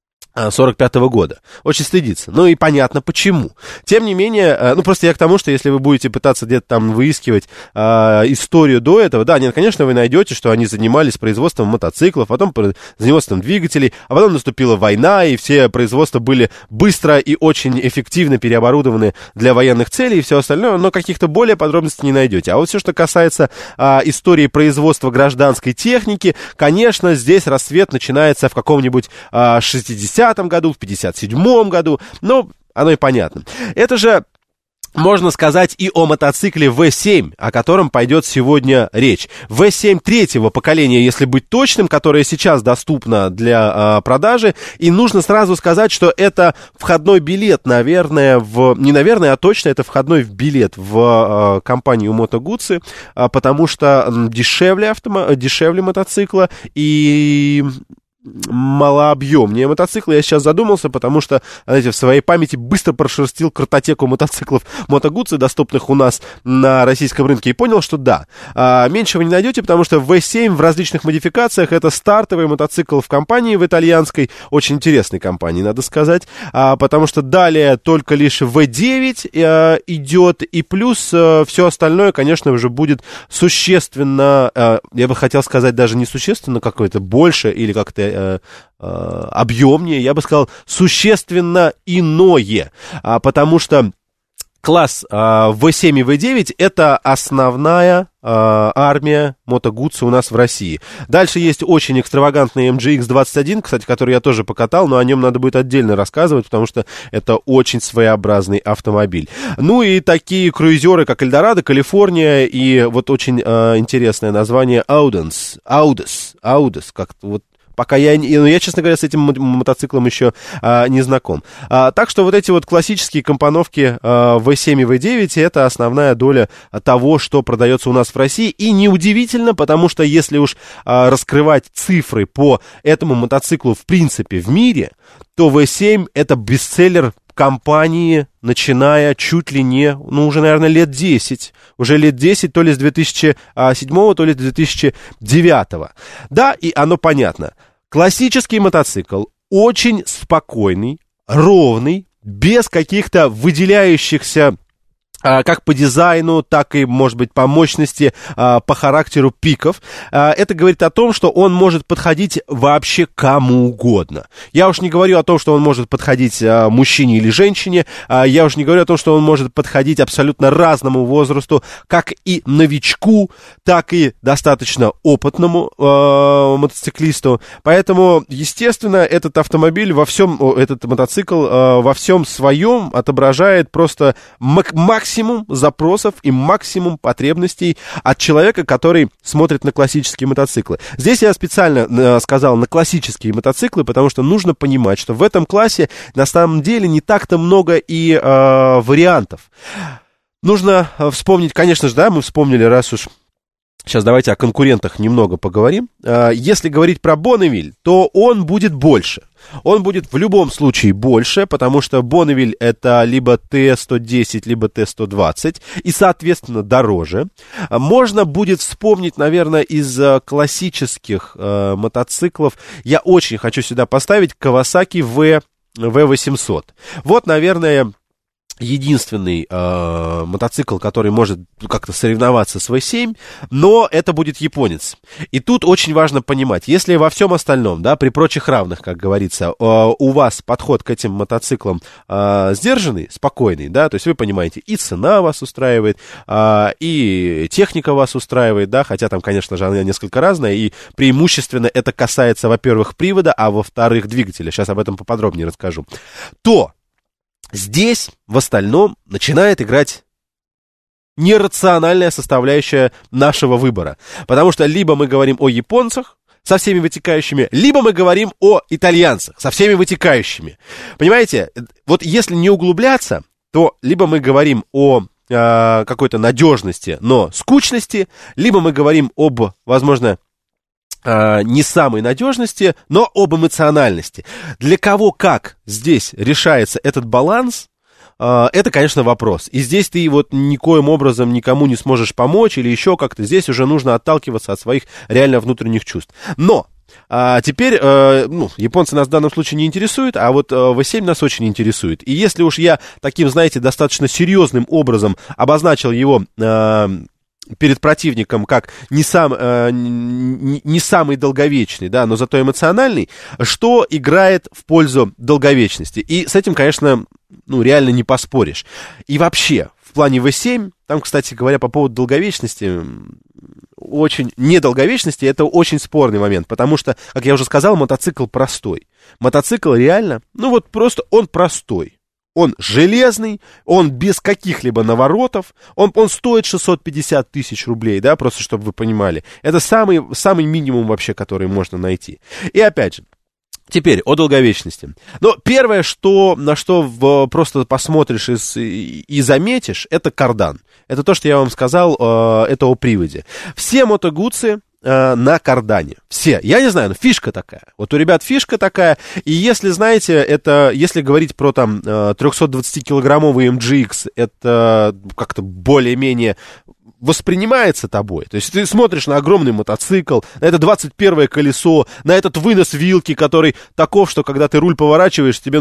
45-го года. Очень стыдится. Ну и понятно почему. Тем не менее, ну просто я к тому, что если вы будете пытаться где-то там выискивать историю до этого, да, нет, конечно, вы найдете, что они занимались производством мотоциклов, потом производством двигателей, а потом наступила война, и все производства были быстро и очень эффективно переоборудованы для военных целей и все остальное, но каких-то более подробностей не найдете. А вот все, что касается истории производства гражданской техники, конечно, здесь рассвет начинается в каком-нибудь 60-м году, в 57-м году, но оно и понятно. Это же можно сказать и о мотоцикле V7, о котором пойдет сегодня речь. V7 третьего поколения, если быть точным, которое сейчас доступно для продажи. И нужно сразу сказать, что это входной билет, наверное, не наверное, а точно это входной билет в компанию Moto Guzzi, потому что дешевле мотоцикла и малообъемнее мотоциклы. Я сейчас задумался, потому что, знаете, в своей памяти быстро прошерстил картотеку мотоциклов Moto Guzzi, доступных у нас на российском рынке, и понял, что да, меньше вы не найдете, потому что V7 в различных модификациях это стартовый мотоцикл в компании, в итальянской, очень интересной компании, надо сказать, потому что далее только лишь V9 идет, и плюс все остальное, конечно, уже будет существенно, я бы хотел сказать, даже не существенно какое-то больше или как-то объемнее, я бы сказал, существенно иное, потому что класс V7 и V9 это основная армия Moto Guzzi у нас в России. Дальше есть очень экстравагантный MGX-21, кстати, который я тоже покатал, но о нем надо будет отдельно рассказывать, потому что это очень своеобразный автомобиль. Ну и такие круизеры, как Эльдорадо, Калифорния и вот очень интересное название Audis, как-то вот. Пока я, честно говоря, с этим мотоциклом еще не знаком. Так что вот эти вот классические компоновки V7 и V9 это основная доля того, что продается у нас в России. И неудивительно, потому что если уж раскрывать цифры по этому мотоциклу в принципе в мире, то V7 это бестселлер компании, начиная чуть ли не, уже, наверное, лет 10. Уже лет 10, то ли с 2007, то ли с 2009. Да, и оно понятно. Классический мотоцикл, очень спокойный, ровный, без каких-то выделяющихся как по дизайну, так и, может быть, по мощности, по характеру пиков. Это говорит о том, что он может подходить вообще кому угодно. Я уж не говорю о том, что он может подходить мужчине или женщине. Я уж не говорю о том, что он может подходить абсолютно разному возрасту, как и новичку, так и достаточно опытному мотоциклисту. Поэтому, естественно, этот мотоцикл во всем своем отображает просто максимум запросов и максимум потребностей от человека, который смотрит на классические мотоциклы. Здесь я специально сказал на классические мотоциклы, потому что нужно понимать, что в этом классе на самом деле не так-то много и вариантов. Нужно вспомнить, конечно же, да, мы вспомнили, раз уж сейчас давайте о конкурентах немного поговорим. Если говорить про Bonneville, то он будет больше. Он будет в любом случае больше, потому что Bonneville это либо T110, либо T120, и, соответственно, дороже. Можно будет вспомнить, наверное, из классических мотоциклов. Я очень хочу сюда поставить Kawasaki V800. Вот, наверное, единственный мотоцикл, который может как-то соревноваться с V7, но это будет японец. И тут очень важно понимать, если во всем остальном, да, при прочих равных, как говорится, у вас подход к этим мотоциклам сдержанный, спокойный, да, то есть вы понимаете, и цена вас устраивает, и техника вас устраивает, да, хотя там, конечно же, она несколько разная, и преимущественно это касается, во-первых, привода, а во-вторых, двигателя. Сейчас об этом поподробнее расскажу. То здесь в остальном начинает играть нерациональная составляющая нашего выбора. Потому что либо мы говорим о японцах со всеми вытекающими, либо мы говорим о итальянцах со всеми вытекающими. Понимаете, вот если не углубляться, то либо мы говорим о какой-то надежности, но скучности, либо мы говорим об, возможно, не самой надежности, но об эмоциональности. Для кого как здесь решается этот баланс, это, конечно, вопрос. И здесь ты вот никоим образом никому не сможешь помочь или еще как-то. Здесь уже нужно отталкиваться от своих реально внутренних чувств. Но теперь, японцы нас в данном случае не интересуют, а вот V7 нас очень интересует. И если уж я таким, знаете, достаточно серьезным образом обозначил его перед противником как не самый долговечный, да, но зато эмоциональный, что играет в пользу долговечности. И с этим, конечно, реально не поспоришь. И вообще, в плане V7, там, кстати говоря, по поводу долговечности, очень недолговечности, это очень спорный момент, потому что, как я уже сказал, мотоцикл простой. Мотоцикл реально, просто он простой. Он железный, он без каких-либо наворотов, он стоит 650 тысяч рублей, да, просто чтобы вы понимали. Это самый минимум вообще, который можно найти. И опять же, теперь о долговечности. Но первое, на что просто посмотришь и заметишь, это кардан. Это то, что я вам сказал, это о приводе. Все Moto Guzzi на кардане. Все. Я не знаю, но фишка такая. Вот у ребят фишка такая. И если, знаете, если говорить про там 320-килограммовый MGX, это как-то более-менее воспринимается тобой. То есть ты смотришь на огромный мотоцикл, на это 21-е колесо, на этот вынос вилки, который таков, что когда ты руль поворачиваешь, тебе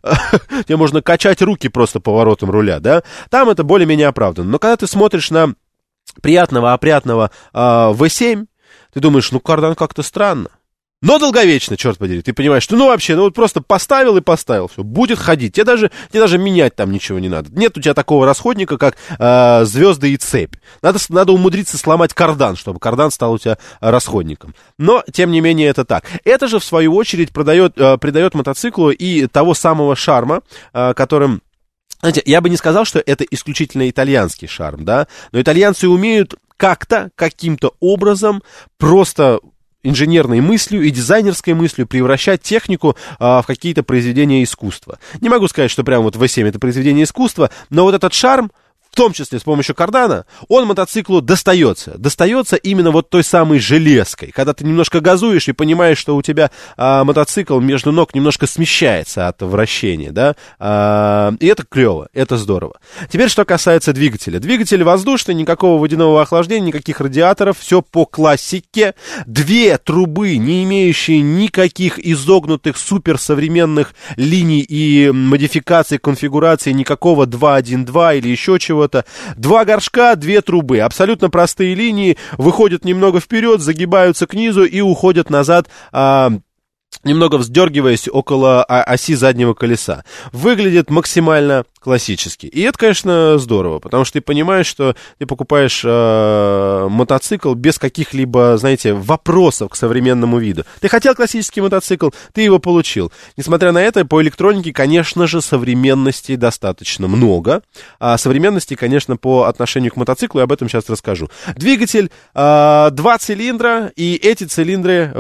можно качать руки просто поворотом руля, да? Там это более-менее оправдано. Но когда ты смотришь на приятного, опрятного V7, ты думаешь, кардан как-то странно. Но долговечно, черт подери. Ты понимаешь, что вообще, просто поставил и поставил. Все, будет ходить. Тебе даже менять там ничего не надо. Нет у тебя такого расходника, как звезды и цепь. Надо умудриться сломать кардан, чтобы кардан стал у тебя расходником. Но, тем не менее, это так. Это же, в свою очередь, придает мотоциклу и того самого шарма, которым... Знаете, я бы не сказал, что это исключительно итальянский шарм, да, но итальянцы умеют каким-то образом просто инженерной мыслью и дизайнерской мыслью превращать технику в какие-то произведения искусства. Не могу сказать, что прям вот V7 это произведение искусства, но вот этот шарм, в том числе с помощью кардана, он мотоциклу достается. Достается именно вот той самой железкой. Когда ты немножко газуешь и понимаешь, что у тебя мотоцикл между ног немножко смещается от вращения, да, и это клево, это здорово. Теперь, что касается двигателя. Двигатель воздушный, никакого водяного охлаждения, никаких радиаторов, все по классике. Две трубы, не имеющие никаких изогнутых суперсовременных линий и модификаций, конфигураций, никакого 2.1.2 или еще чего-то. Два горшка, две трубы. Абсолютно простые линии, выходят немного вперед, загибаются к низу и уходят назад, немного вздергиваясь около оси заднего колеса. Выглядит максимально классически. И это, конечно, здорово, потому что ты понимаешь, что ты покупаешь мотоцикл без каких-либо, знаете, вопросов к современному виду. Ты хотел классический мотоцикл, ты его получил. Несмотря на это, по электронике, конечно же, современности достаточно много. Современности, конечно, по отношению к мотоциклу, и об этом сейчас расскажу. Двигатель 2 цилиндра, и эти цилиндры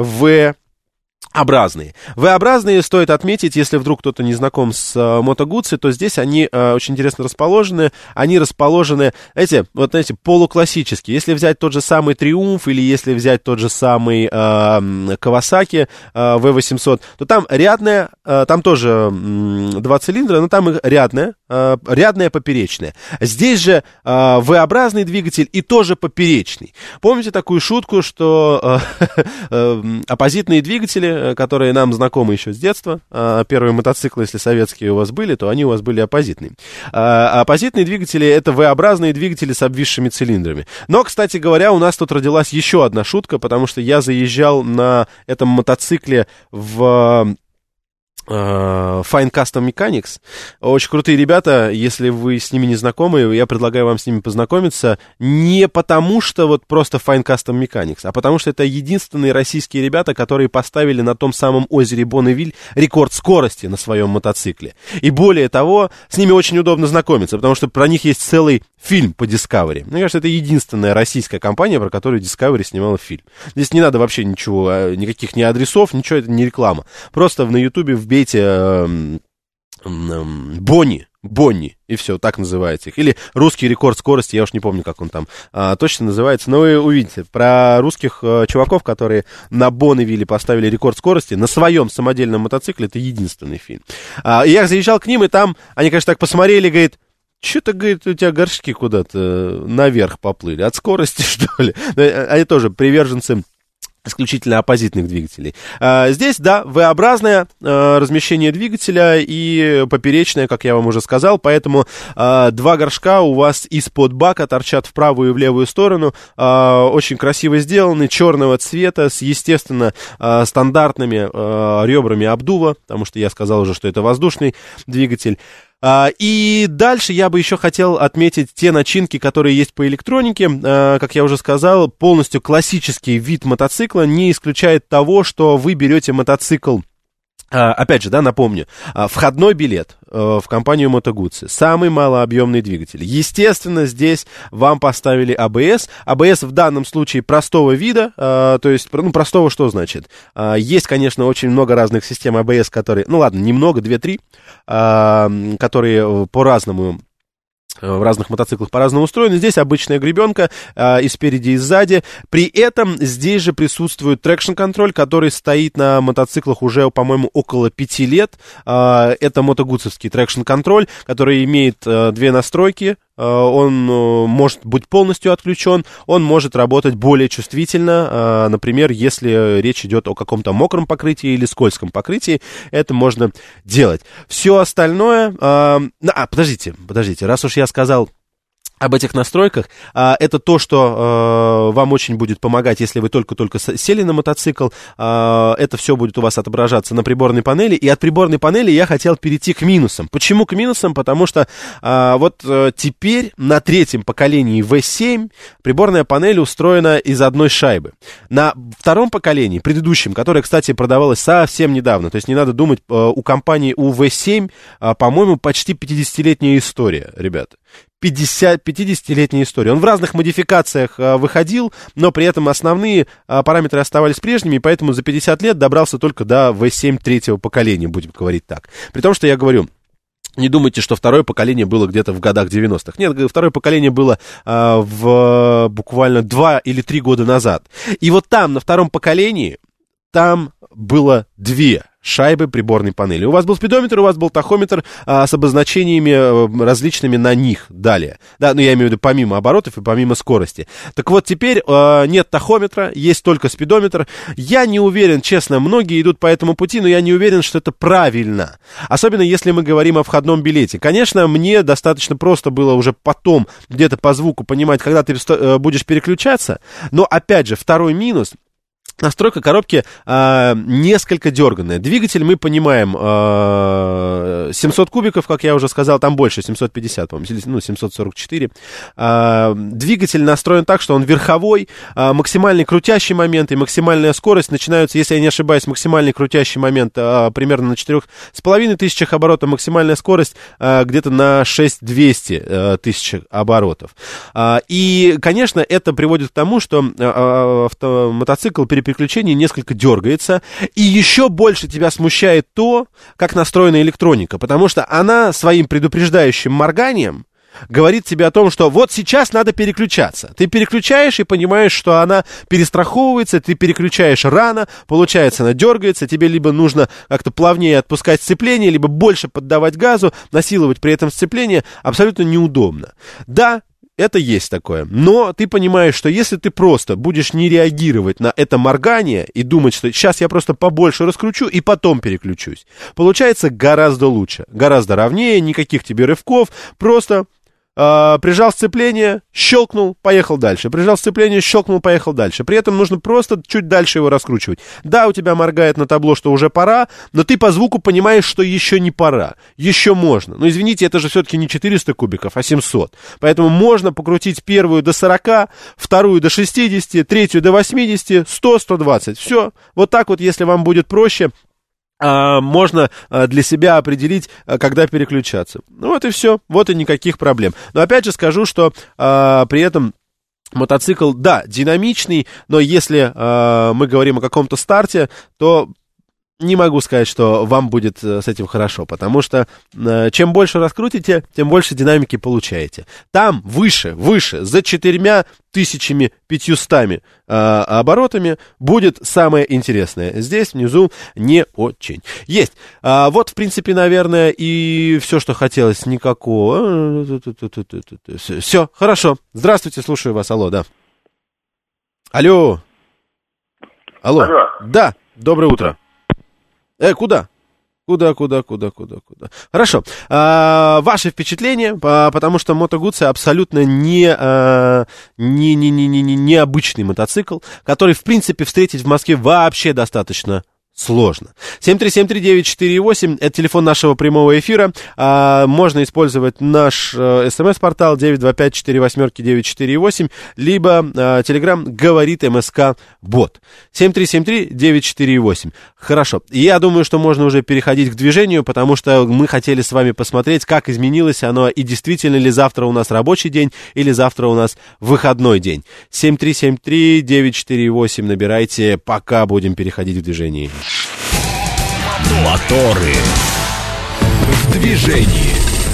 V-образные. V-образные стоит отметить, если вдруг кто-то не знаком с Moto Guzzi, то здесь они очень интересно расположены. Они расположены, знаете, полуклассические. Если взять тот же самый Triumph или если взять тот же самый Kawasaki V800, то там рядная, там тоже 2 цилиндра, но там их рядная поперечная. Здесь же V-образный двигатель и тоже поперечный. Помните такую шутку, что оппозитные двигатели которые нам знакомы еще с детства. Первые мотоциклы, если советские у вас были, то они у вас были оппозитные. Оппозитные двигатели — это V-образные двигатели с обвисшими цилиндрами. Но, кстати говоря, у нас тут родилась еще одна шутка, потому что я заезжал на этом мотоцикле в Fine Custom Mechanics. Очень крутые ребята. Если вы с ними не знакомы, я предлагаю вам с ними познакомиться. Не потому, что вот просто Fine Custom Mechanics, а потому, что это единственные российские ребята, которые поставили на том самом озере Бонневиль рекорд скорости на своем мотоцикле. И более того, с ними очень удобно знакомиться, потому что про них есть целый фильм по Discovery. Мне кажется, это единственная российская компания, про которую Discovery снимала фильм. Здесь не надо вообще ничего, никаких ни адресов, ничего, это не реклама. Просто на Ютубе вбейте Бонни, и все, так называется их. Или русский рекорд скорости, я уж не помню, как он там точно называется, но вы увидите. Про русских чуваков, которые на Бонневилле поставили рекорд скорости на своем самодельном мотоцикле, это единственный фильм. И я заезжал к ним, и там они, конечно, так посмотрели, говорит, что-то, говорит, у тебя горшки куда-то наверх поплыли, от скорости, что ли? Они тоже приверженцы исключительно оппозитных двигателей. Здесь, да, V-образное размещение двигателя и поперечное, как я вам уже сказал, поэтому два горшка у вас из-под бака торчат в правую и в левую сторону, очень красиво сделаны, черного цвета, с, естественно, стандартными ребрами обдува, потому что я сказал уже, что это воздушный двигатель. И дальше я бы еще хотел отметить те начинки, которые есть по электронике. Как я уже сказал, полностью классический вид мотоцикла не исключает того, что вы берете мотоцикл. Опять же, да, напомню, входной билет в компанию Moto Guzzi, самый малообъемный двигатель. Естественно, здесь вам поставили ABS. ABS в данном случае простого вида, то есть, ну, простого что значит? Есть, конечно, очень много разных систем ABS, которые, ну ладно, немного, 2-3, которые по-разному в разных мотоциклах по-разному устроены. Здесь обычная гребенка и спереди, и сзади. При этом здесь же присутствует трекшн-контроль, который стоит на мотоциклах уже, по-моему, около 5 лет. Это мотогуцевский трекшн-контроль, который имеет две настройки. Он может быть полностью отключен, он может работать более чувствительно, например, если речь идет о каком-то мокром покрытии или скользком покрытии, это можно делать. Все остальное... Подождите, раз уж я сказал об этих настройках, это то, что вам очень будет помогать, если вы только-только сели на мотоцикл, это все будет у вас отображаться на приборной панели, и от приборной панели я хотел перейти к минусам. Почему к минусам? Потому что вот теперь на третьем поколении V7 приборная панель устроена из одной шайбы. На втором поколении, предыдущем, которое, кстати, продавалось совсем недавно, то есть не надо думать, у компании, у V7, по-моему, почти 50-летняя история, ребята. 50-летняя история. Он в разных модификациях выходил, но при этом основные параметры оставались прежними, и поэтому за 50 лет добрался только до V7 третьего поколения, будем говорить так. При том, что я говорю, не думайте, что второе поколение было где-то в годах 90-х. Нет, второе поколение было буквально 2 или 3 года назад. И вот там, на втором поколении, там было 2 шайбы приборной панели. У вас был спидометр, у вас был тахометр с обозначениями различными на них далее. Да, ну я имею в виду помимо оборотов и помимо скорости. Так вот, теперь нет тахометра, есть только спидометр. Я не уверен, честно, многие идут по этому пути, но я не уверен, что это правильно. Особенно если мы говорим о входном билете. Конечно, мне достаточно просто было уже потом где-то по звуку понимать, когда ты будешь переключаться. Но, опять же, второй минус. Настройка коробки несколько дерганная. Двигатель, мы понимаем, 700 кубиков, как я уже сказал, там больше, 750, по-моему, ну, 744. Двигатель настроен так, что он верховой, максимальный крутящий момент и максимальная скорость начинаются, если я не ошибаюсь, максимальный крутящий момент примерно на 4500 оборотов, максимальная скорость где-то на 6200 тысяч оборотов. И, конечно, это приводит к тому, что мотоцикл при переключении несколько дергается, и еще больше тебя смущает то, как настроена электроника, потому что она своим предупреждающим морганием говорит тебе о том, что вот сейчас надо переключаться. Ты переключаешь и понимаешь, что она перестраховывается, ты переключаешь рано, получается, она дергается, тебе либо нужно как-то плавнее отпускать сцепление, либо больше поддавать газу, насиловать при этом сцепление абсолютно неудобно. Да, Это есть такое. Но ты понимаешь, что если ты просто будешь не реагировать на это моргание и думать, что сейчас я просто побольше раскручу и потом переключусь, получается гораздо лучше, гораздо ровнее, никаких тебе рывков, просто прижал сцепление, щелкнул, поехал дальше. Прижал сцепление, щелкнул, поехал дальше. При этом нужно просто чуть дальше его раскручивать. Да, у тебя моргает на табло, что уже пора, но ты по звуку понимаешь, что еще не пора. Еще можно. Но извините, это же все-таки не 400 кубиков, а 700. Поэтому можно покрутить первую до 40, вторую до 60, третью до 80, 100, 120. Все. Вот так вот, если вам будет проще, можно для себя определить, когда переключаться. Ну вот и все, вот и никаких проблем. Но опять же скажу, что при этом мотоцикл, да, динамичный, но если мы говорим о каком-то старте, то не могу сказать, что вам будет с этим хорошо, потому что чем больше раскрутите, тем больше динамики получаете. Там выше, за 4500 оборотами будет самое интересное. Здесь внизу не очень. Есть. Вот, в принципе, наверное, и все, что хотелось. Никакого. Все, хорошо. Здравствуйте, слушаю вас. Алло, да. Алло. Да, доброе утро. Куда? Куда? Хорошо. Ваши впечатления, потому что Moto Guzzi абсолютно необычный мотоцикл, который, в принципе, встретить в Москве вообще достаточно сложно. 7373948, это телефон нашего прямого эфира. Можно использовать наш смс-портал 925-48-948, либо телеграм «Говорит МСК Бот». 7373948. Хорошо. Я думаю, что можно уже переходить к движению, потому что мы хотели с вами посмотреть, как изменилось оно и действительно ли завтра у нас рабочий день или завтра у нас выходной день. 7373948 набирайте, пока будем переходить к движению. Моторы в движении.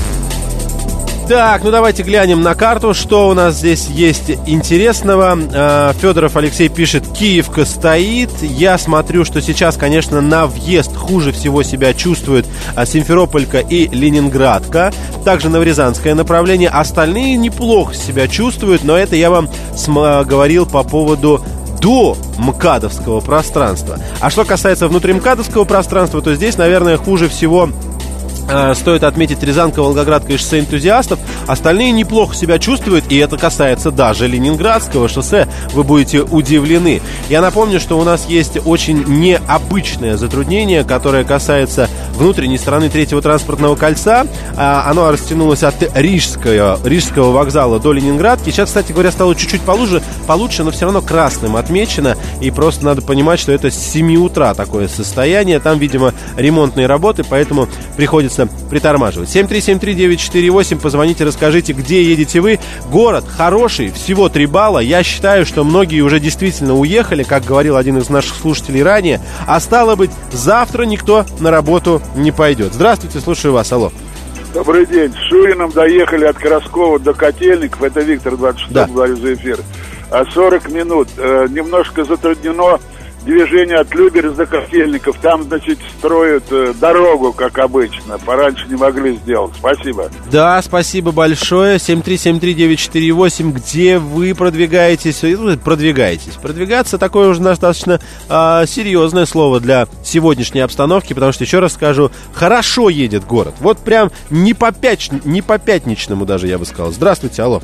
Так, ну давайте глянем на карту, что у нас здесь есть интересного. Федоров Алексей пишет: Киевка стоит. Я смотрю, что сейчас, конечно, на въезд хуже всего себя чувствуют Симферополька и Ленинградка. Также Новорязанское направление. Остальные неплохо себя чувствуют, но это я вам говорил по поводу до МКАДовского пространства. А что касается внутримкадовского пространства, то здесь, наверное, хуже всего стоит отметить Рязанка, Волгоградка и шоссе энтузиастов. Остальные неплохо себя чувствуют, и это касается даже Ленинградского шоссе. Вы будете удивлены. Я напомню, что у нас есть очень необычное затруднение, которое касается внутренней стороны третьего транспортного кольца. Оно растянулось от Рижского вокзала до Ленинградки. Сейчас, кстати говоря, стало чуть-чуть получше, но все равно красным отмечено. И просто надо понимать, что это с 7 утра такое состояние. Там, видимо, ремонтные работы, поэтому приходится притормаживать. 7373948, позвоните, расскажите, где едете вы. Город хороший, всего 3 балла. Я считаю, что многие уже действительно уехали, как говорил один из наших слушателей ранее. А стало быть, завтра никто на работу не пойдет. Здравствуйте, слушаю вас, алло. Добрый день. С Шурином доехали от Краскова до Котельников. Это Виктор 26, да. Говорю за эфир. 40 минут. Немножко затруднено движение от Люберец до Котельников. Там, значит, строят дорогу, как обычно. Пораньше не могли сделать. Спасибо. Да, спасибо большое. 7373948. Где вы продвигаетесь? Продвигаться такое уже достаточно серьезное слово для сегодняшней обстановки, потому что, еще раз скажу, хорошо едет город. Вот прям не по пятничному даже, я бы сказал. Здравствуйте, алло.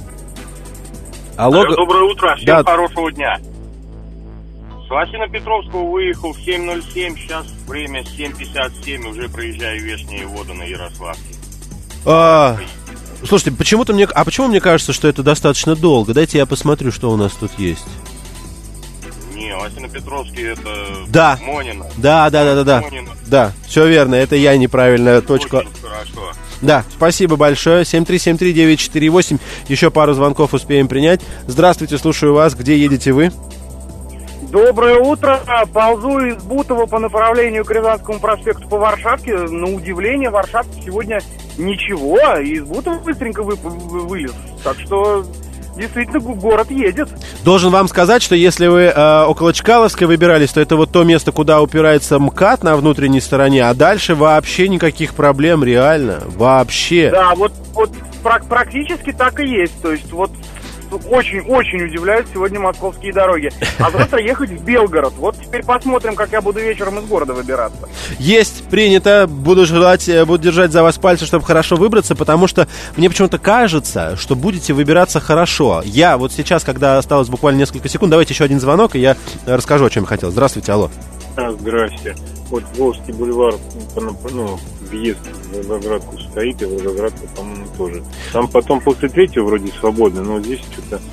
Алло. Доброе утро. Всем да. Хорошего дня. С Лосино-Петровского выехал в 7:07, сейчас время 7:57, уже проезжаю Вешние Воды на Ярославке. Слушайте, почему мне кажется, что это достаточно долго? Дайте я посмотрю, что у нас тут есть. Не, Лосино-Петровский это да. Монино. Да. Монино. Да, все верно, это я неправильно точку. Очень хорошо. Да, спасибо большое. 7373948. Еще пару звонков успеем принять. Здравствуйте, слушаю вас. Где едете вы? Доброе утро. Ползу из Бутова по направлению к Рязанскому проспекту по Варшавке. На удивление, Варшавка сегодня ничего. И из Бутова быстренько вылез. Так что действительно город едет. Должен вам сказать, что если вы около Чкаловской выбирались, то это вот то место, куда упирается МКАД на внутренней стороне, а дальше вообще никаких проблем, реально, вообще. Да, вот практически так и есть, то есть вот очень удивляют сегодня московские дороги. А завтра ехать в Белгород. Вот теперь посмотрим, как я буду вечером из города выбираться. Есть, принято. Буду держать за вас пальцы, чтобы хорошо выбраться, потому что мне почему-то кажется, что будете выбираться хорошо. Я вот сейчас, когда осталось буквально несколько секунд, давайте еще один звонок, и я расскажу, о чем я хотел. Здравствуйте, алло. Здрасте. Вот Волжский бульвар, въезд в Волгоградку стоит, и Волгоградка, по-моему, тоже. Там потом после третьего вроде свободно, но здесь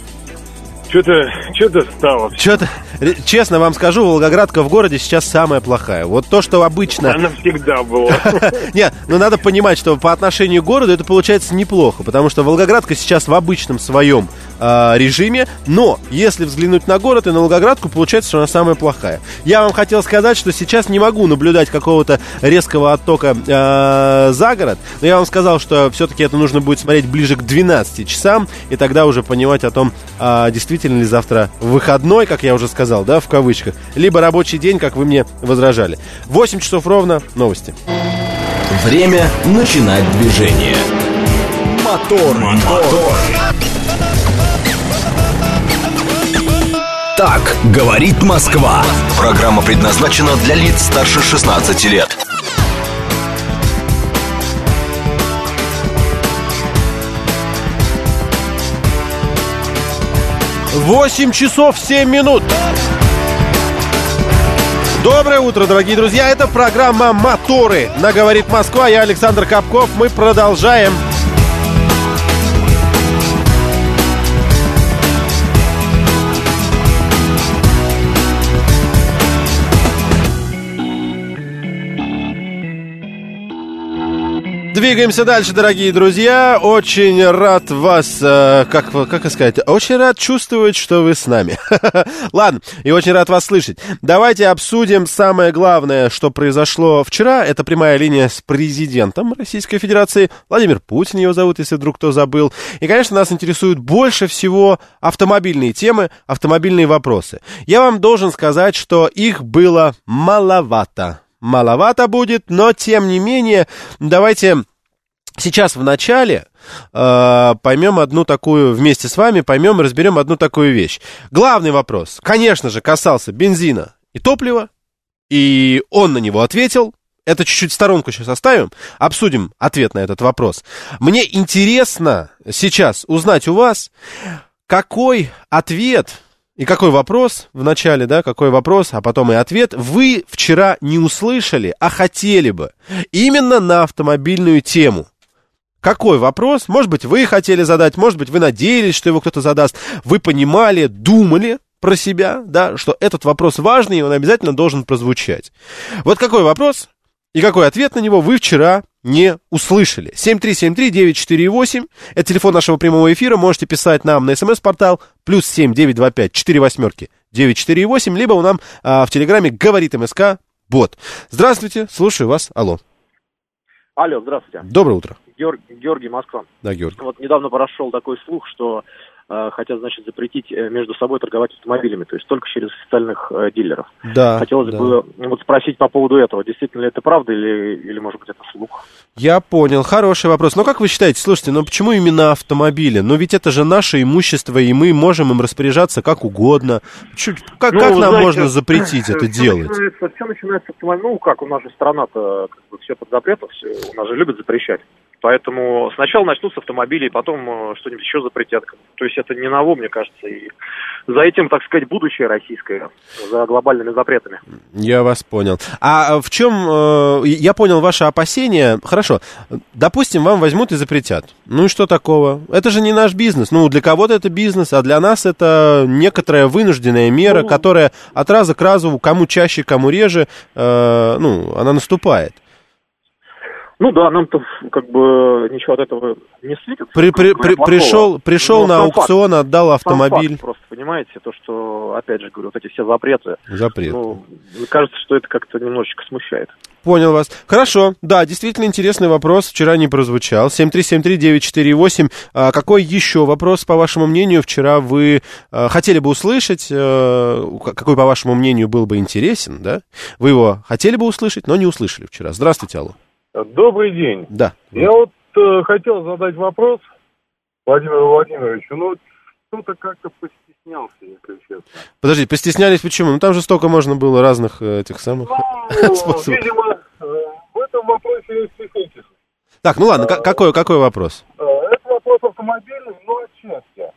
что-то стало. Честно вам скажу, Волгоградка в городе сейчас самая плохая. Вот то, что обычно... Она всегда была. Нет, но надо понимать, что по отношению к городу это получается неплохо, потому что Волгоградка сейчас в обычном своем режиме, но если взглянуть на город и на Волгоградку, получается, что она самая плохая. Я вам хотел сказать, что сейчас не могу наблюдать какого-то резкого оттока за город, но я вам сказал, что все-таки это нужно будет смотреть ближе к 12 часам, и тогда уже понимать о том, действительно ли завтра выходной, как я уже сказал, да, в кавычках, либо рабочий день, как вы мне возражали. 8 часов ровно, новости. Время начинать движение. Мотор. Так говорит Москва. Программа предназначена для лиц старше 16 лет. 8 часов 7 минут. Доброе утро, дорогие друзья. Это программа «Моторы» на «Говорит Москва». Я Александр Капков. Мы продолжаем. Двигаемся дальше, дорогие друзья. Очень рад вас, как сказать, очень рад чувствовать, что вы с нами. Ладно, и очень рад вас слышать. Давайте обсудим самое главное, что произошло вчера. Это прямая линия с президентом Российской Федерации. Владимир Путин его зовут, если вдруг кто забыл. И, конечно, нас интересуют больше всего автомобильные темы, автомобильные вопросы. Я вам должен сказать, что их было маловато. Маловато будет, но тем не менее, давайте сейчас в начале поймем одну такую, вместе с вами поймем и разберем одну такую вещь. Главный вопрос, конечно же, касался бензина и топлива, и он на него ответил. Это чуть-чуть в сторонку сейчас оставим, обсудим ответ на этот вопрос. Мне интересно сейчас узнать у вас, какой ответ... И какой вопрос в начале, да, какой вопрос, а потом и ответ, вы вчера не услышали, а хотели бы, именно на автомобильную тему. Какой вопрос, может быть, вы хотели задать, может быть, вы надеялись, что его кто-то задаст, вы понимали, думали про себя, да, что этот вопрос важный, и он обязательно должен прозвучать. Вот какой вопрос и какой ответ на него вы вчера не услышали. 7373948, это телефон нашего прямого эфира, можете писать нам на смс-портал +7 925 48 948, либо у нам в телеграме говорит МСК бот. Здравствуйте, слушаю вас, алло. Алло, здравствуйте. Доброе утро. Георгий, Москва. Да, Георгий. Вот недавно прошел такой слух, что хотят, значит, запретить между собой торговать автомобилями, то есть только через официальных дилеров. Да. Хотелось бы вот спросить по поводу этого, действительно ли это правда или может быть, это слух? Я понял, хороший вопрос. Но как вы считаете, слушайте, ну почему именно автомобили? Ну ведь это же наше имущество, и мы можем им распоряжаться как угодно. Как нам знаете, можно запретить это делать? Все начинается с автомобиля. Ну как, у нас же страна-то как бы все под запретом, у нас же любят запрещать. Поэтому сначала начнут с автомобилей, потом что-нибудь еще запретят. То есть это не ново, мне кажется, и за этим, так сказать, будущее российское, за глобальными запретами. Я вас понял. А в чем, я понял ваши опасения, хорошо, допустим, вам возьмут и запретят. Ну и что такого? Это же не наш бизнес. Ну, для кого-то это бизнес, а для нас это некоторая вынужденная мера, которая от раза к разу, кому чаще, кому реже, она наступает. Ну да, нам-то как бы ничего от этого не светит. Пришел на аукцион, отдал автомобиль. Факт просто, понимаете, то, что, опять же говорю, вот эти все запреты. Запреты. Ну, мне кажется, что это как-то немножечко смущает. Понял вас. Хорошо, да, действительно интересный вопрос, вчера не прозвучал. 7373948. Какой еще вопрос, по вашему мнению, вчера вы хотели бы услышать? Какой, по вашему мнению, был бы интересен, да? Вы его хотели бы услышать, но не услышали вчера. Здравствуйте, алло. Добрый день. Да. Я вот хотел задать вопрос Владимиру Владимировичу, но что-то как-то постеснялся, если честно. Подождите, постеснялись почему? Ну там же столько можно было разных этих самых способов. Видимо, в этом вопросе я стеснительный. Так, ну ладно, какой вопрос? Это вопрос автомобильный, но отчасти.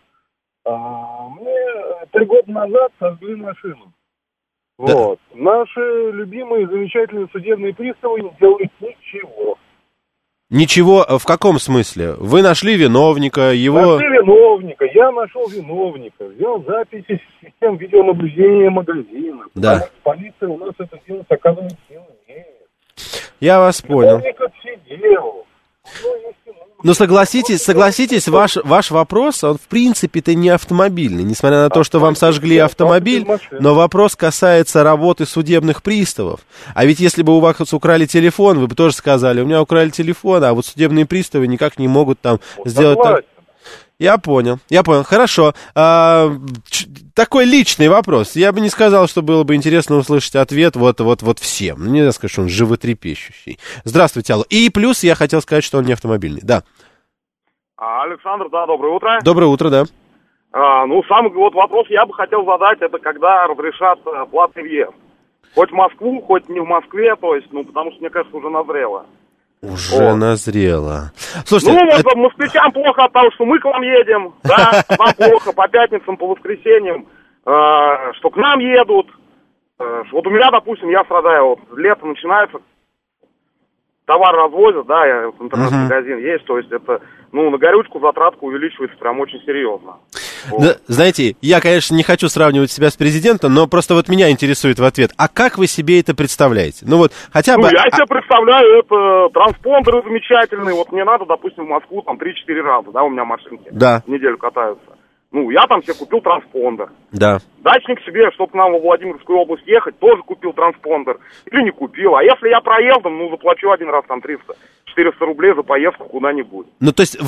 Мне 3 года назад сожгли машину. Да. Вот. Наши любимые, замечательные судебные приставы не делают ничего. Ничего, в каком смысле? Вы нашли виновника, его... Нашли виновника, я нашел виновника, взял записи с систем видеонаблюдения магазина. Да. Полиция у нас это делать, оказывается, не умеет. Я вас понял. Виновник отсидел. Но согласитесь, ваш вопрос, он в принципе-то не автомобильный, несмотря на то, что вам сожгли автомобиль, но вопрос касается работы судебных приставов. А ведь если бы у вас украли телефон, вы бы тоже сказали, у меня украли телефон, а вот судебные приставы никак не могут там сделать так. Я понял, хорошо. Такой личный вопрос. Я бы не сказал, что было бы интересно услышать ответ вот всем. Ну, нельзя сказать, что он животрепещущий. Здравствуйте, алло. И плюс я хотел сказать, что он не автомобильный. Да. Александр, да, доброе утро. Доброе утро, да. Самый вопрос я бы хотел задать, это когда разрешат платный въезд. Хоть в Москву, хоть не в Москве, то есть, потому что, мне кажется, уже назрело. Уже назрело. Слушайте, москвичам плохо от того, что мы к вам едем, да, нам плохо по пятницам, по воскресеньям, что к нам едут. Вот у меня, допустим, я страдаю, лето начинается, товар развозят, да, интернет-магазин есть, то есть это, на горючку затратка увеличивается прям очень серьезно. Вот. Да, знаете, я, конечно, не хочу сравнивать себя с президентом, но просто меня интересует в ответ, а как вы себе это представляете? Хотя бы... Я себе представляю, это транспондеры замечательные, мне надо, допустим, в Москву там 3-4 раза, да, у меня машинки в неделю катаются. Я там себе купил транспондер. Да. Дачник себе, чтобы к нам во Владимирскую область ехать, тоже купил транспондер. Или не купил. А если я проездом, заплачу один раз там 300-400 рублей за поездку куда-нибудь. То есть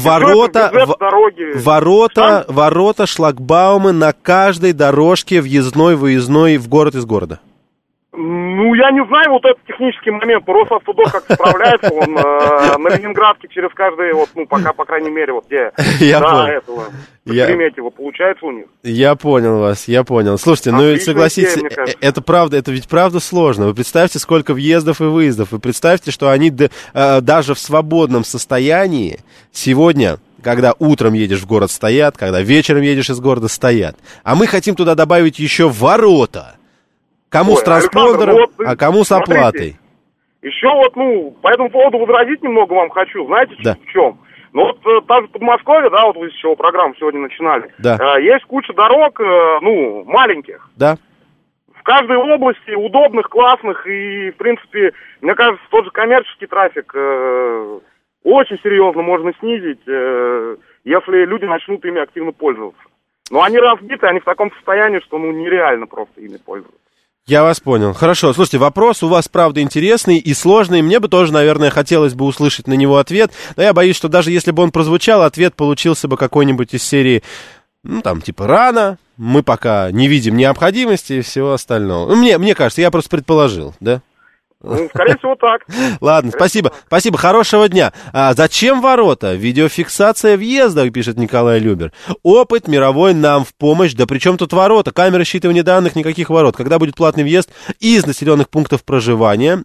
ворота, шлагбаумы на каждой дорожке въездной, выездной в город из города. Я не знаю, этот технический момент. Росавтодор как справляется, он на Ленинградке через каждый, пока, по крайней мере, где этого получается у них. Я понял вас, Слушайте, согласитесь, это правда, это ведь правда сложно. Вы представьте, сколько въездов и выездов. Вы представьте, что они даже в свободном состоянии сегодня... Когда утром едешь в город, стоят, когда вечером едешь из города, стоят. А мы хотим туда добавить еще ворота. Кому с транспондером, а кому с оплатой. Еще по этому поводу возразить немного вам хочу. Знаете, в чем? Та же Подмосковье, да, вы с чего программу сегодня начинали. Да. Есть куча дорог, маленьких. Да. В каждой области удобных, классных. И, в принципе, мне кажется, тот же коммерческий трафик очень серьезно можно снизить, если люди начнут ими активно пользоваться. Но они разбиты, они в таком состоянии, что нереально просто ими пользоваться. Я вас понял. Хорошо. Слушайте, вопрос у вас, правда, интересный и сложный. Мне бы тоже, наверное, хотелось бы услышать на него ответ. Но я боюсь, что даже если бы он прозвучал, ответ получился бы какой-нибудь из серии, рано, мы пока не видим необходимости и всего остального. Мне кажется, я просто предположил, да? Скорее всего, так. Ладно, спасибо. Хорошего дня. Зачем ворота? Видеофиксация въезда, пишет Николай Любер. Опыт мировой нам в помощь. Да при чем тут ворота? Камеры считывания данных, никаких ворот. Когда будет платный въезд из населенных пунктов проживания?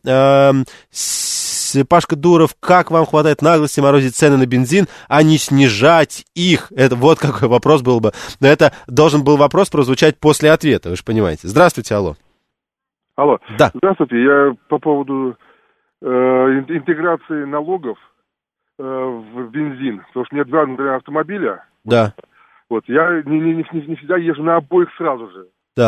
Пашка Дуров, как вам хватает наглости морозить цены на бензин, а не снижать их? Это вот какой вопрос был бы. Но это должен был вопрос прозвучать после ответа, вы же понимаете. Здравствуйте, алло. Алло. Да. Здравствуйте. Я по поводу интеграции налогов в бензин. Потому что у меня 2, например, автомобиля. Да. Я не всегда езжу на обоих сразу же. Да.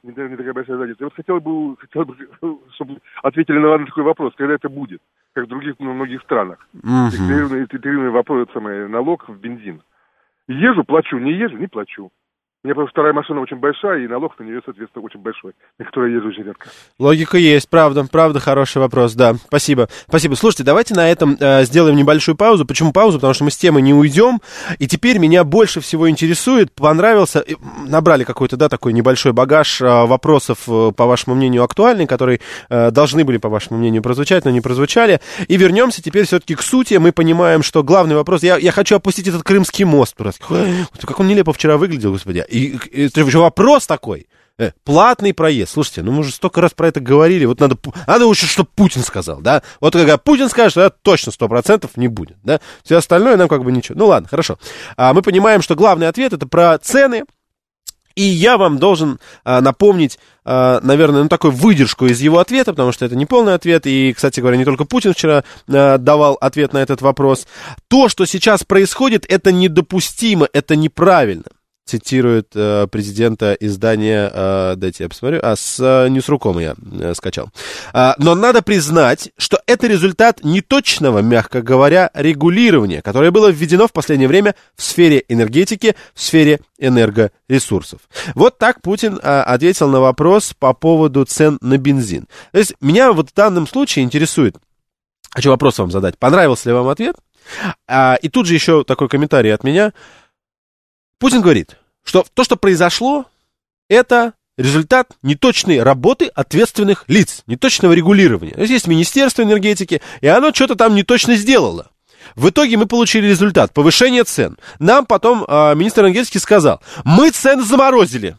не такая большая задница. Вот хотел бы, чтобы ответили на такой вопрос, когда это будет, как в других, многих странах. Интегрированный вопрос, налог в бензин. Езжу, плачу, не езжу, не плачу. У меня просто вторая машина очень большая, и налог на нее, соответственно, очень большой, на которой я езжу очень редко. Логика есть, правда, хороший вопрос, да, спасибо. Слушайте, давайте на этом сделаем небольшую паузу. Почему паузу? Потому что мы с темы не уйдем, и теперь меня больше всего интересует, набрали какой-то, да, такой небольшой багаж вопросов, по вашему мнению, актуальный, которые должны были, по вашему мнению, прозвучать, но не прозвучали, и вернемся теперь все-таки к сути. Мы понимаем, что главный вопрос, я хочу опустить этот Крымский мост, просто, как он нелепо вчера выглядел, господи. И это же вопрос такой. Платный проезд. Слушайте, мы уже столько раз про это говорили. Вот надо лучше, чтобы Путин сказал, да? Вот когда Путин скажет, что это точно 100% не будет, да? Все остальное нам как бы ничего. Ну ладно, хорошо. Мы понимаем, что главный ответ это про цены. И я вам должен напомнить, наверное, такую выдержку из его ответа, потому что это не полный ответ. И, кстати говоря, не только Путин вчера давал ответ на этот вопрос. То, что сейчас происходит, это недопустимо, это неправильно. Цитирует президента издания, дайте я посмотрю, с Ньюсрукома я скачал. Но надо признать, что это результат неточного, мягко говоря, регулирования, которое было введено в последнее время в сфере энергетики, в сфере энергоресурсов. Вот так Путин ответил на вопрос по поводу цен на бензин. То есть меня вот в данном случае интересует, хочу вопрос вам задать, понравился ли вам ответ? И тут же еще такой комментарий от меня. Путин говорит, что то, что произошло, это результат неточной работы ответственных лиц, неточного регулирования. То есть Министерство энергетики, и оно что-то там неточно сделало. В итоге мы получили результат, повышение цен. Нам потом министр энергетики сказал, мы цены заморозили.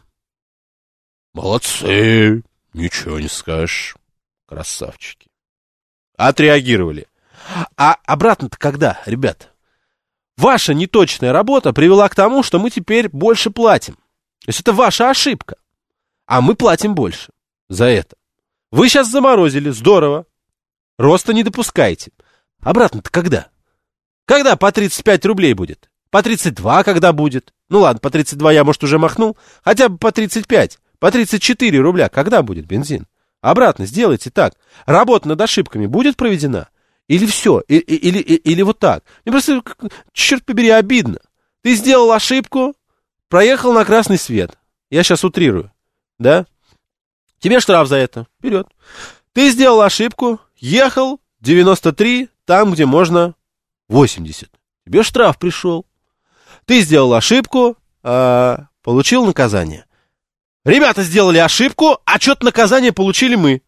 Молодцы, ничего не скажешь, красавчики. Отреагировали. А обратно-то когда, ребята? Ваша неточная работа привела к тому, что мы теперь больше платим. То есть это ваша ошибка. А мы платим больше за это. Вы сейчас заморозили, здорово. Роста не допускайте. Обратно-то когда? Когда по 35 рублей будет? По 32 когда будет? Ну ладно, по 32 я, может, уже махнул. Хотя бы по 35, по 34 рубля когда будет бензин? Обратно сделайте так. Работа над ошибками будет проведена? Или все, или вот так. Мне просто, черт побери, обидно. Ты сделал ошибку, проехал на красный свет. Я сейчас утрирую, да? Тебе штраф за это. Вперед. Ты сделал ошибку, ехал 93, там, где можно 80. Тебе штраф пришел. Ты сделал ошибку, получил наказание. Ребята сделали ошибку, а что-то наказание получили мы.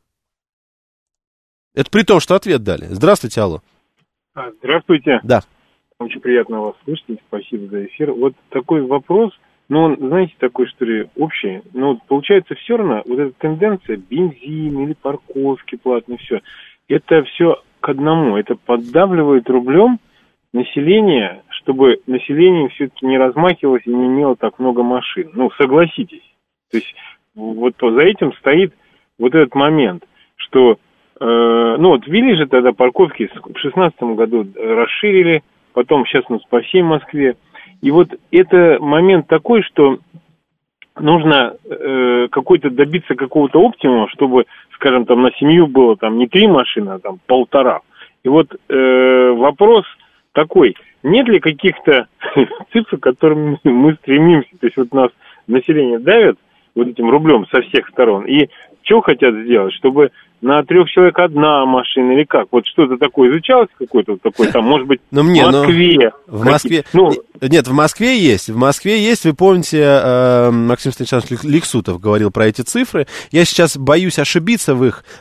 Это при том, что ответ дали. Здравствуйте, алло. Здравствуйте. Да. Очень приятно вас слышать. Спасибо за эфир. Вот такой вопрос, он, знаете, такой, что ли, общий. Но получается все равно, вот эта тенденция, бензин или парковки платные, все, это все к одному. Это поддавливает рублем население, чтобы население все-таки не размахивалось и не имело так много машин. Согласитесь. То есть вот за этим стоит вот этот момент, что ввели же тогда парковки, в 2016 году расширили, потом сейчас по всей Москве. И вот это момент такой, что нужно добиться какого-то оптимума, чтобы, скажем, на семью было не 3 машины, а 1,5. И вот вопрос такой, нет ли каких-то цифр, к которым мы стремимся? То есть вот нас население давит вот этим рублем со всех сторон. И что хотят сделать, чтобы на 3 человек 1 машина или как? Вот что-то такое изучалось, какой-то такой, может быть, в Москве. В Москве. Нет, в Москве есть. В Москве есть, вы помните, Максим Станиславович Лексутов говорил про эти цифры. Я сейчас боюсь ошибиться в их...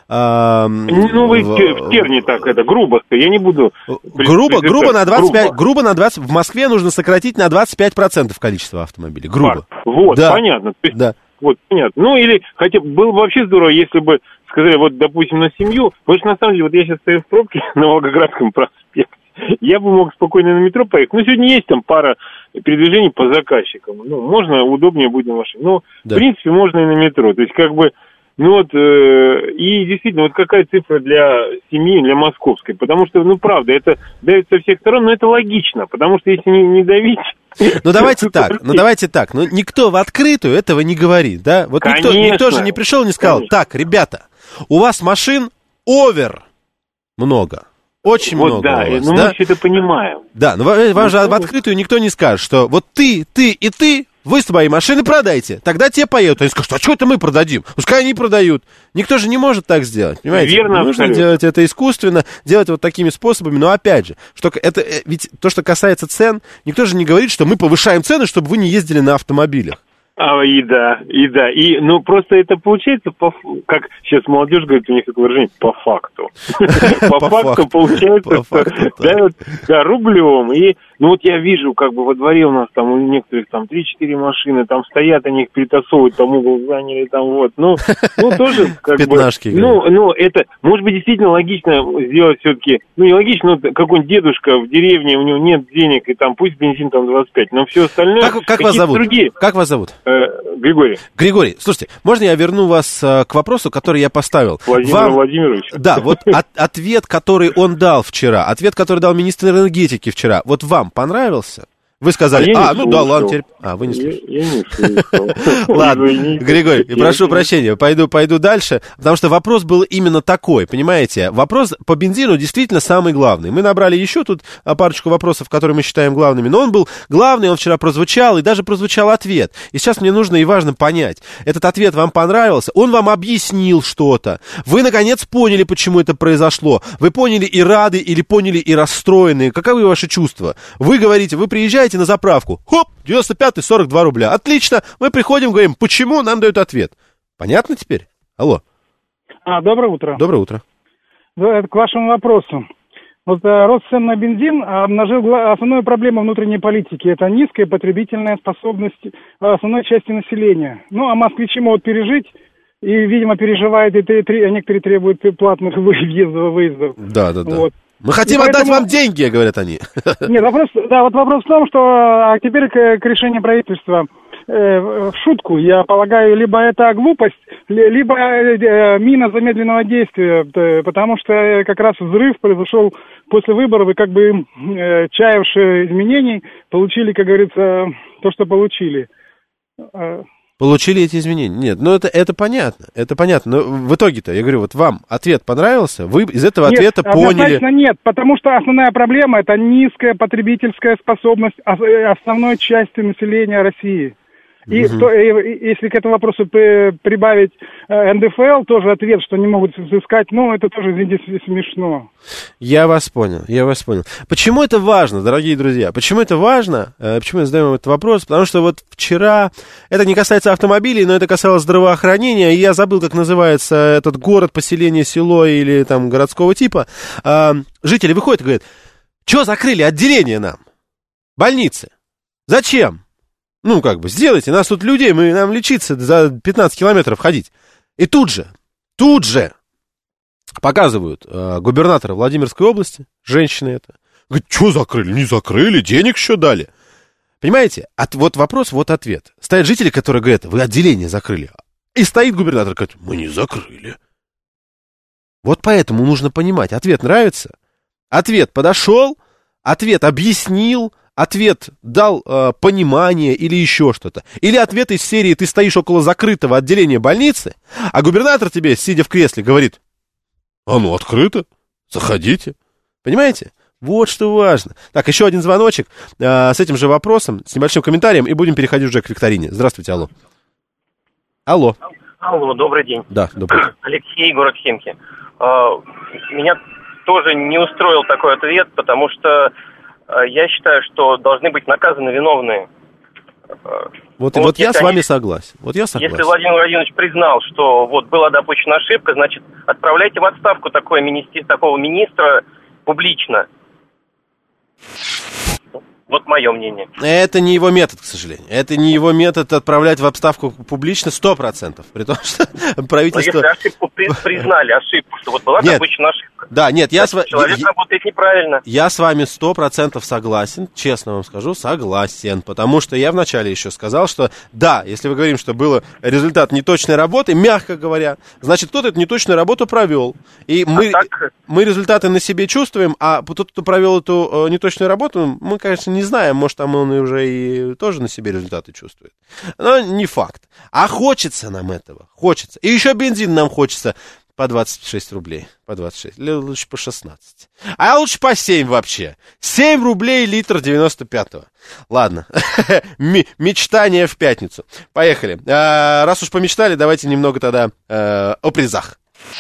вы в терне так, грубо, я не буду... Грубо на 25, грубо на 20, в Москве нужно сократить на 25% количество автомобилей, грубо. Вот, да. Понятно. То есть, да. Вот, понятно. Или, хотя было бы вообще здорово, если бы сказали, вот, допустим, на семью, потому что, на самом деле, вот я сейчас стою в пробке на Волгоградском проспекте, я бы мог спокойно на метро поехать. Сегодня есть пара передвижений по заказчикам. Можно, удобнее будет на машине. В принципе, можно и на метро. То есть, Ну вот, и действительно, вот какая цифра для семьи, для московской? Потому что, ну правда, это давит со всех сторон, но это логично, потому что если не давить... Ну давайте так, ну никто в открытую этого не говорит, да? Вот никто же не пришел и не сказал, так, ребята, у вас машин овер много. Очень вот много да, у вас, ну да? мы все это понимаем. Да, но вам же в открытую никто не скажет, что вот ты и ты, вы свои машины продайте, тогда те поедут. Они скажут, а что это мы продадим? Пускай они продают. Никто же не может так сделать, понимаете? Верно, нужно абсолютно. делать это искусственно, делать вот такими способами. Но опять же, что это ведь то, что касается цен, никто же не говорит, что мы повышаем цены, чтобы вы не ездили на автомобилях. И да. И, ну, просто это получается, как сейчас молодежь говорит, у них такое выражение, по факту. По факту получается, да, рублем. И, ну, вот я вижу, как бы во дворе у нас там, у некоторых там 3-4 машины, там стоят, они их перетасовывают, там угол заняли, там вот. Ну тоже, как бы, ну, это, может быть, действительно логично сделать все-таки, ну, не логично, но какой-нибудь дедушка в деревне, у него нет денег, и там пусть бензин там 25, но все остальное... Как вас зовут? Как вас зовут? Григорий, слушайте, можно я верну вас к вопросу, который я поставил? Владимир Владимирович. Да, вот ответ, который он дал вчера, ответ, который дал министр энергетики вчера, вот вам понравился? Вы сказали, ну да, ладно, теперь... вы не слышали. Я не слышал. Ладно, Григорий, прошу прощения, пойду дальше, потому что вопрос был именно такой, понимаете? Вопрос по бензину действительно самый главный. Мы набрали еще тут парочку вопросов, которые мы считаем главными, но он был главный, он вчера прозвучал, и даже прозвучал ответ. И сейчас мне нужно и важно понять, этот ответ вам понравился, он вам объяснил что-то, вы наконец поняли, почему это произошло, вы поняли и рады, или поняли и расстроены, каковы ваши чувства? Вы говорите, вы приезжаете на заправку. Хоп, 95-й, 42 рубля. Отлично. Мы приходим, говорим, почему, нам дают ответ. Понятно теперь? Алло. Доброе утро. Доброе утро. Это к вашему вопросу. Вот рост цен на бензин обнажил основную проблему внутренней политики. Это низкая потребительная способность основной части населения. Ну, а москвичи могут пережить, и, видимо, переживают, и некоторые требуют платных въездов-выездов. Да. Вот. Мы хотим отдать вам деньги, говорят они. Нет, вопрос в том, что теперь к решению правительства в шутку, я полагаю, либо это глупость, либо мина замедленного действия, потому что как раз взрыв произошел после выборов, и как бы чаявшие изменений получили, как говорится, то, что получили. Получили эти изменения? Нет, ну это понятно, но в итоге-то, я говорю, вот вам ответ понравился, вы из этого ответа поняли... Нет, потому что основная проблема — это низкая потребительская способность основной части населения России. И если к этому вопросу прибавить НДФЛ, тоже ответ, что не могут взыскать, ну, это тоже, извините, смешно. Я вас понял. Почему это важно, дорогие друзья? Почему это важно? Почему я задаю вам этот вопрос? Потому что вот вчера, это не касается автомобилей, но это касалось здравоохранения, и я забыл, как называется этот город, поселение, село или там городского типа. Жители выходят и говорят, что закрыли отделение нам? Больницы. Зачем? Ну, как бы, сделайте, нас тут людей, нам лечиться за 15 километров ходить. И тут же показывают губернатора Владимирской области, женщины это. Говорит, что закрыли? Не закрыли, денег еще дали. Понимаете? Вот вопрос, вот ответ. Стоят жители, которые говорят, вы отделение закрыли. И стоит губернатор, говорит, мы не закрыли. Вот поэтому нужно понимать, ответ нравится? Ответ подошел, ответ объяснил, ответ дал понимание или еще что-то. Или ответ из серии «ты стоишь около закрытого отделения больницы», а губернатор тебе, сидя в кресле, говорит, оно открыто, заходите. Понимаете? Вот что важно. Так, еще один звоночек с этим же вопросом, с небольшим комментарием, и будем переходить уже к викторине. Здравствуйте, алло. Алло, добрый день. Да, добрый. Алексей, город Химки. Меня тоже не устроил такой ответ, потому что я считаю, что должны быть наказаны виновные. Вот я с вами согласен. Если Владимир Владимирович признал, что вот была допущена ошибка, значит, отправляйте в отставку такого министра публично. Вот мое мнение. Это не его метод, к сожалению. Это не его метод отправлять в отставку публично 100%. При том, что правительство... Но если ошибку признали, что вот была допущена ошибка. ошибка. Да, нет, Человек работает неправильно. Я с вами 100% согласен, честно вам скажу, согласен, потому что я вначале еще сказал, что да, если мы говорим, что был результат неточной работы, мягко говоря, значит, кто-то эту неточную работу провел, и мы результаты на себе чувствуем, а тот, кто провел эту неточную работу, мы, конечно, не знаем, может, там он уже и тоже на себе результаты чувствует, но не факт. А хочется нам этого, хочется. И еще бензин нам хочется по 26 рублей, по 26, лучше по 16. А лучше по 7 вообще. 7 рублей литр 95-го. Ладно, мечтание в пятницу. Поехали. Раз уж помечтали, давайте немного тогда о призах.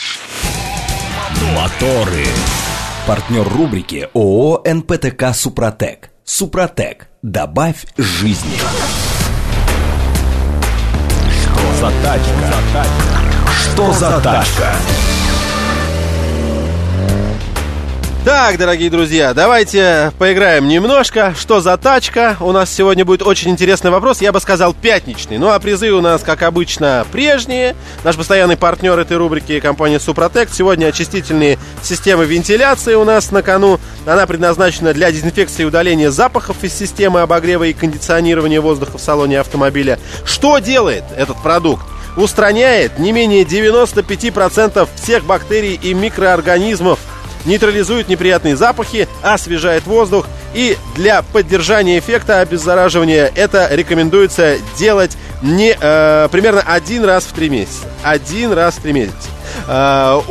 Моторы. Партнер рубрики ООО «НПТК Супротек». Супротек. Добавь жизни. Что за тачка? Что за тачка? Так, дорогие друзья, давайте поиграем немножко. Что за тачка? У нас сегодня будет очень интересный вопрос. Я бы сказал, пятничный. Ну, а призы у нас, как обычно, прежние. Наш постоянный партнер этой рубрики — компания Супротек. Сегодня очистительные системы вентиляции у нас на кону. Она предназначена для дезинфекции и удаления запахов из системы обогрева и кондиционирования воздуха в салоне автомобиля. Что делает этот продукт? Устраняет не менее 95% всех бактерий и микроорганизмов, нейтрализует неприятные запахи, освежает воздух, и для поддержания эффекта обеззараживания это рекомендуется делать примерно один раз в 3 месяца. Один раз в 3 месяца.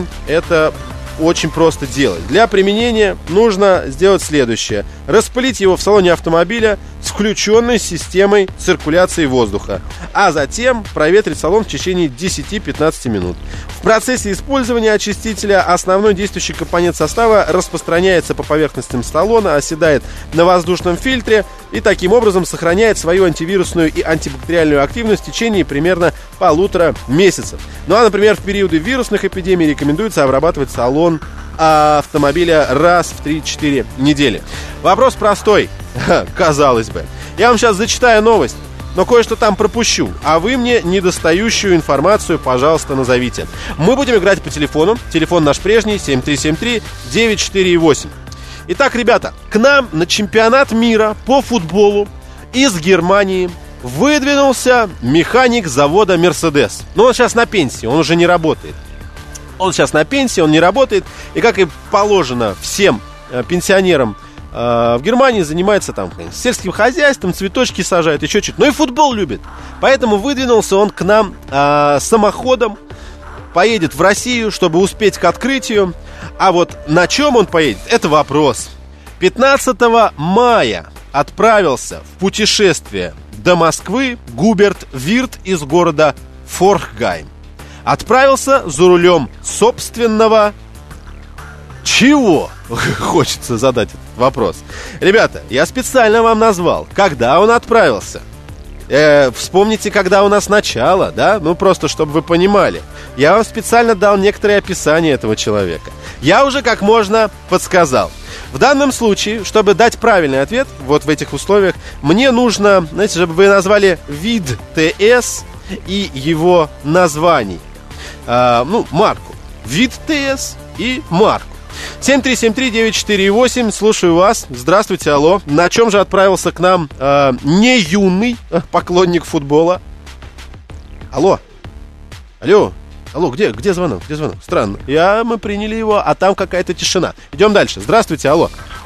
Очень просто делать. Для применения нужно сделать следующее. Распылить его в салоне автомобиля с включенной системой циркуляции воздуха, а затем проветрить салон в течение 10-15 минут. В процессе использования очистителя основной действующий компонент состава распространяется по поверхностям салона, оседает на воздушном фильтре и таким образом сохраняет свою антивирусную и антибактериальную активность в течение примерно 1,5 месяца. Ну а, например, в периоды вирусных эпидемий рекомендуется обрабатывать салон автомобиля раз в 3-4 недели. Вопрос простой, казалось бы. Я вам сейчас зачитаю новость, но кое-что там пропущу, а вы мне недостающую информацию, пожалуйста, назовите. Мы будем играть по телефону. Телефон наш прежний, 7373-948. Итак, ребята, к нам на чемпионат мира по футболу из Германии выдвинулся механик завода «Мерседес». Но он сейчас на пенсии, он уже не работает. Он сейчас на пенсии, он не работает. И, как и положено всем пенсионерам в Германии, занимается там сельским хозяйством, цветочки сажает, еще чуть-чуть. Ну и футбол любит. Поэтому выдвинулся он к нам самоходом. Поедет в Россию, чтобы успеть к открытию. А вот на чем он поедет, это вопрос. 15 мая отправился в путешествие до Москвы Губерт Вирт из города Форхгайм. Отправился за рулем собственного... Чего? Хочется задать этот вопрос. Ребята, я специально вам назвал, когда он отправился. Вспомните, когда у нас начало, да? Ну, просто, чтобы вы понимали. Я вам специально дал некоторые описания этого человека. Я уже как можно подсказал. В данном случае, чтобы дать правильный ответ, вот в этих условиях, мне нужно, знаете, чтобы вы назвали вид ТС и его названий. Марку. Вид ТС и марку. 7373948, слушаю вас. Здравствуйте, алло. На чем же отправился к нам не юный поклонник футбола? Алло. Алло, где звонок? Где звонок? Странно. Мы приняли его, а там какая-то тишина. Идем дальше. Здравствуйте, алло.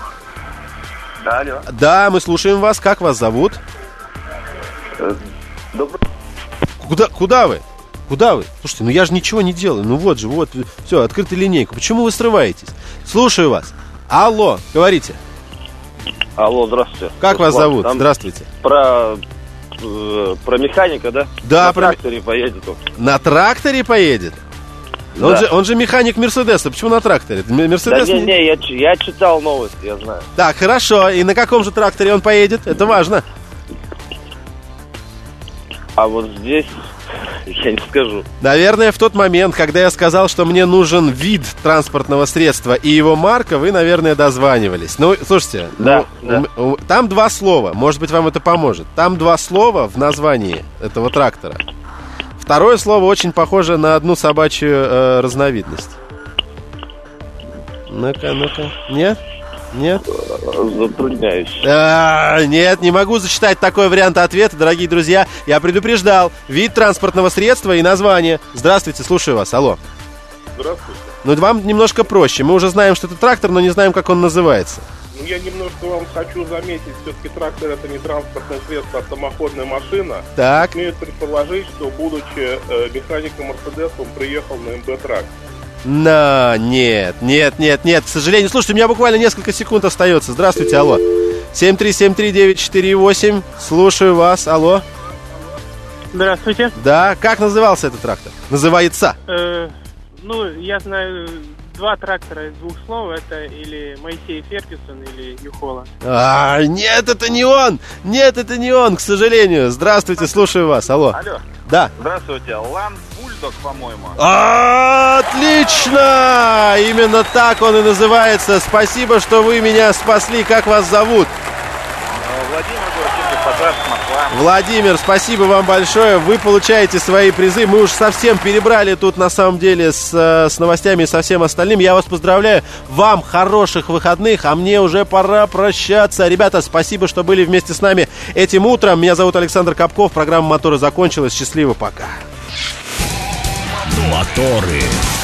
Да, алло. Да, мы слушаем вас. Как вас зовут? Добрый. Куда вы? Куда вы? Слушайте, я же ничего не делаю. Вот, все, открытая линейка. Почему вы срываетесь? Слушаю вас. Алло, говорите. Алло, здравствуйте. Как вас зовут? Здравствуйте. Про механика, да? Да, на тракторе поедет он. На тракторе поедет? Да. Он же механик Мерседеса. Почему на тракторе? Мерседес... Да я читал новость, я знаю. Так, хорошо. И на каком же тракторе он поедет? Это важно. А вот здесь... Я не скажу. Наверное, в тот момент, когда я сказал, что мне нужен вид транспортного средства и его марка, вы, наверное, дозванивались. Ну, слушайте, да. Там 2 слова. Может быть, вам это поможет. Там 2 слова в названии этого трактора. Второе слово очень похоже на одну собачью разновидность. Ну-ка. Нет? Нет? Затрудняюсь. Нет, не могу зачитать такой вариант ответа, дорогие друзья. Я предупреждал. Вид транспортного средства и название. Здравствуйте, слушаю вас. Алло. Здравствуйте. Ну, вам немножко проще. Мы уже знаем, что это трактор, но не знаем, как он называется. Ну, я немножко вам хочу заметить, все-таки трактор — это не транспортное средство, а самоходная машина. Так. Смею предположить, что, будучи механиком Мерседеса, он приехал на МБ-трак. Нет, к сожалению. Слушайте, у меня буквально несколько секунд остается. Здравствуйте, алло. 7373948. Слушаю вас, алло. Здравствуйте. Да, как назывался этот трактор? Называется? Я знаю два трактора из двух слов. Это или Моисей Фергюсон, или Нью-Холланд. Нет, это не он. Нет, это не он, к сожалению. Здравствуйте, слушаю вас, алло. Алло. Да. Здравствуйте, Ланд Бульдог, по-моему. Отлично! Именно так он и называется. Спасибо, что вы меня спасли. Как вас зовут? Владимир, город Пожар, Москва. Владимир, спасибо вам большое. Вы получаете свои призы. Мы уж совсем перебрали тут, на самом деле, с новостями и со всем остальным. Я вас поздравляю. Вам хороших выходных, а мне уже пора прощаться. Ребята, спасибо, что были вместе с нами этим утром. Меня зовут Александр Капков. Программа «Моторы» закончилась. Счастливо, пока. Моторы.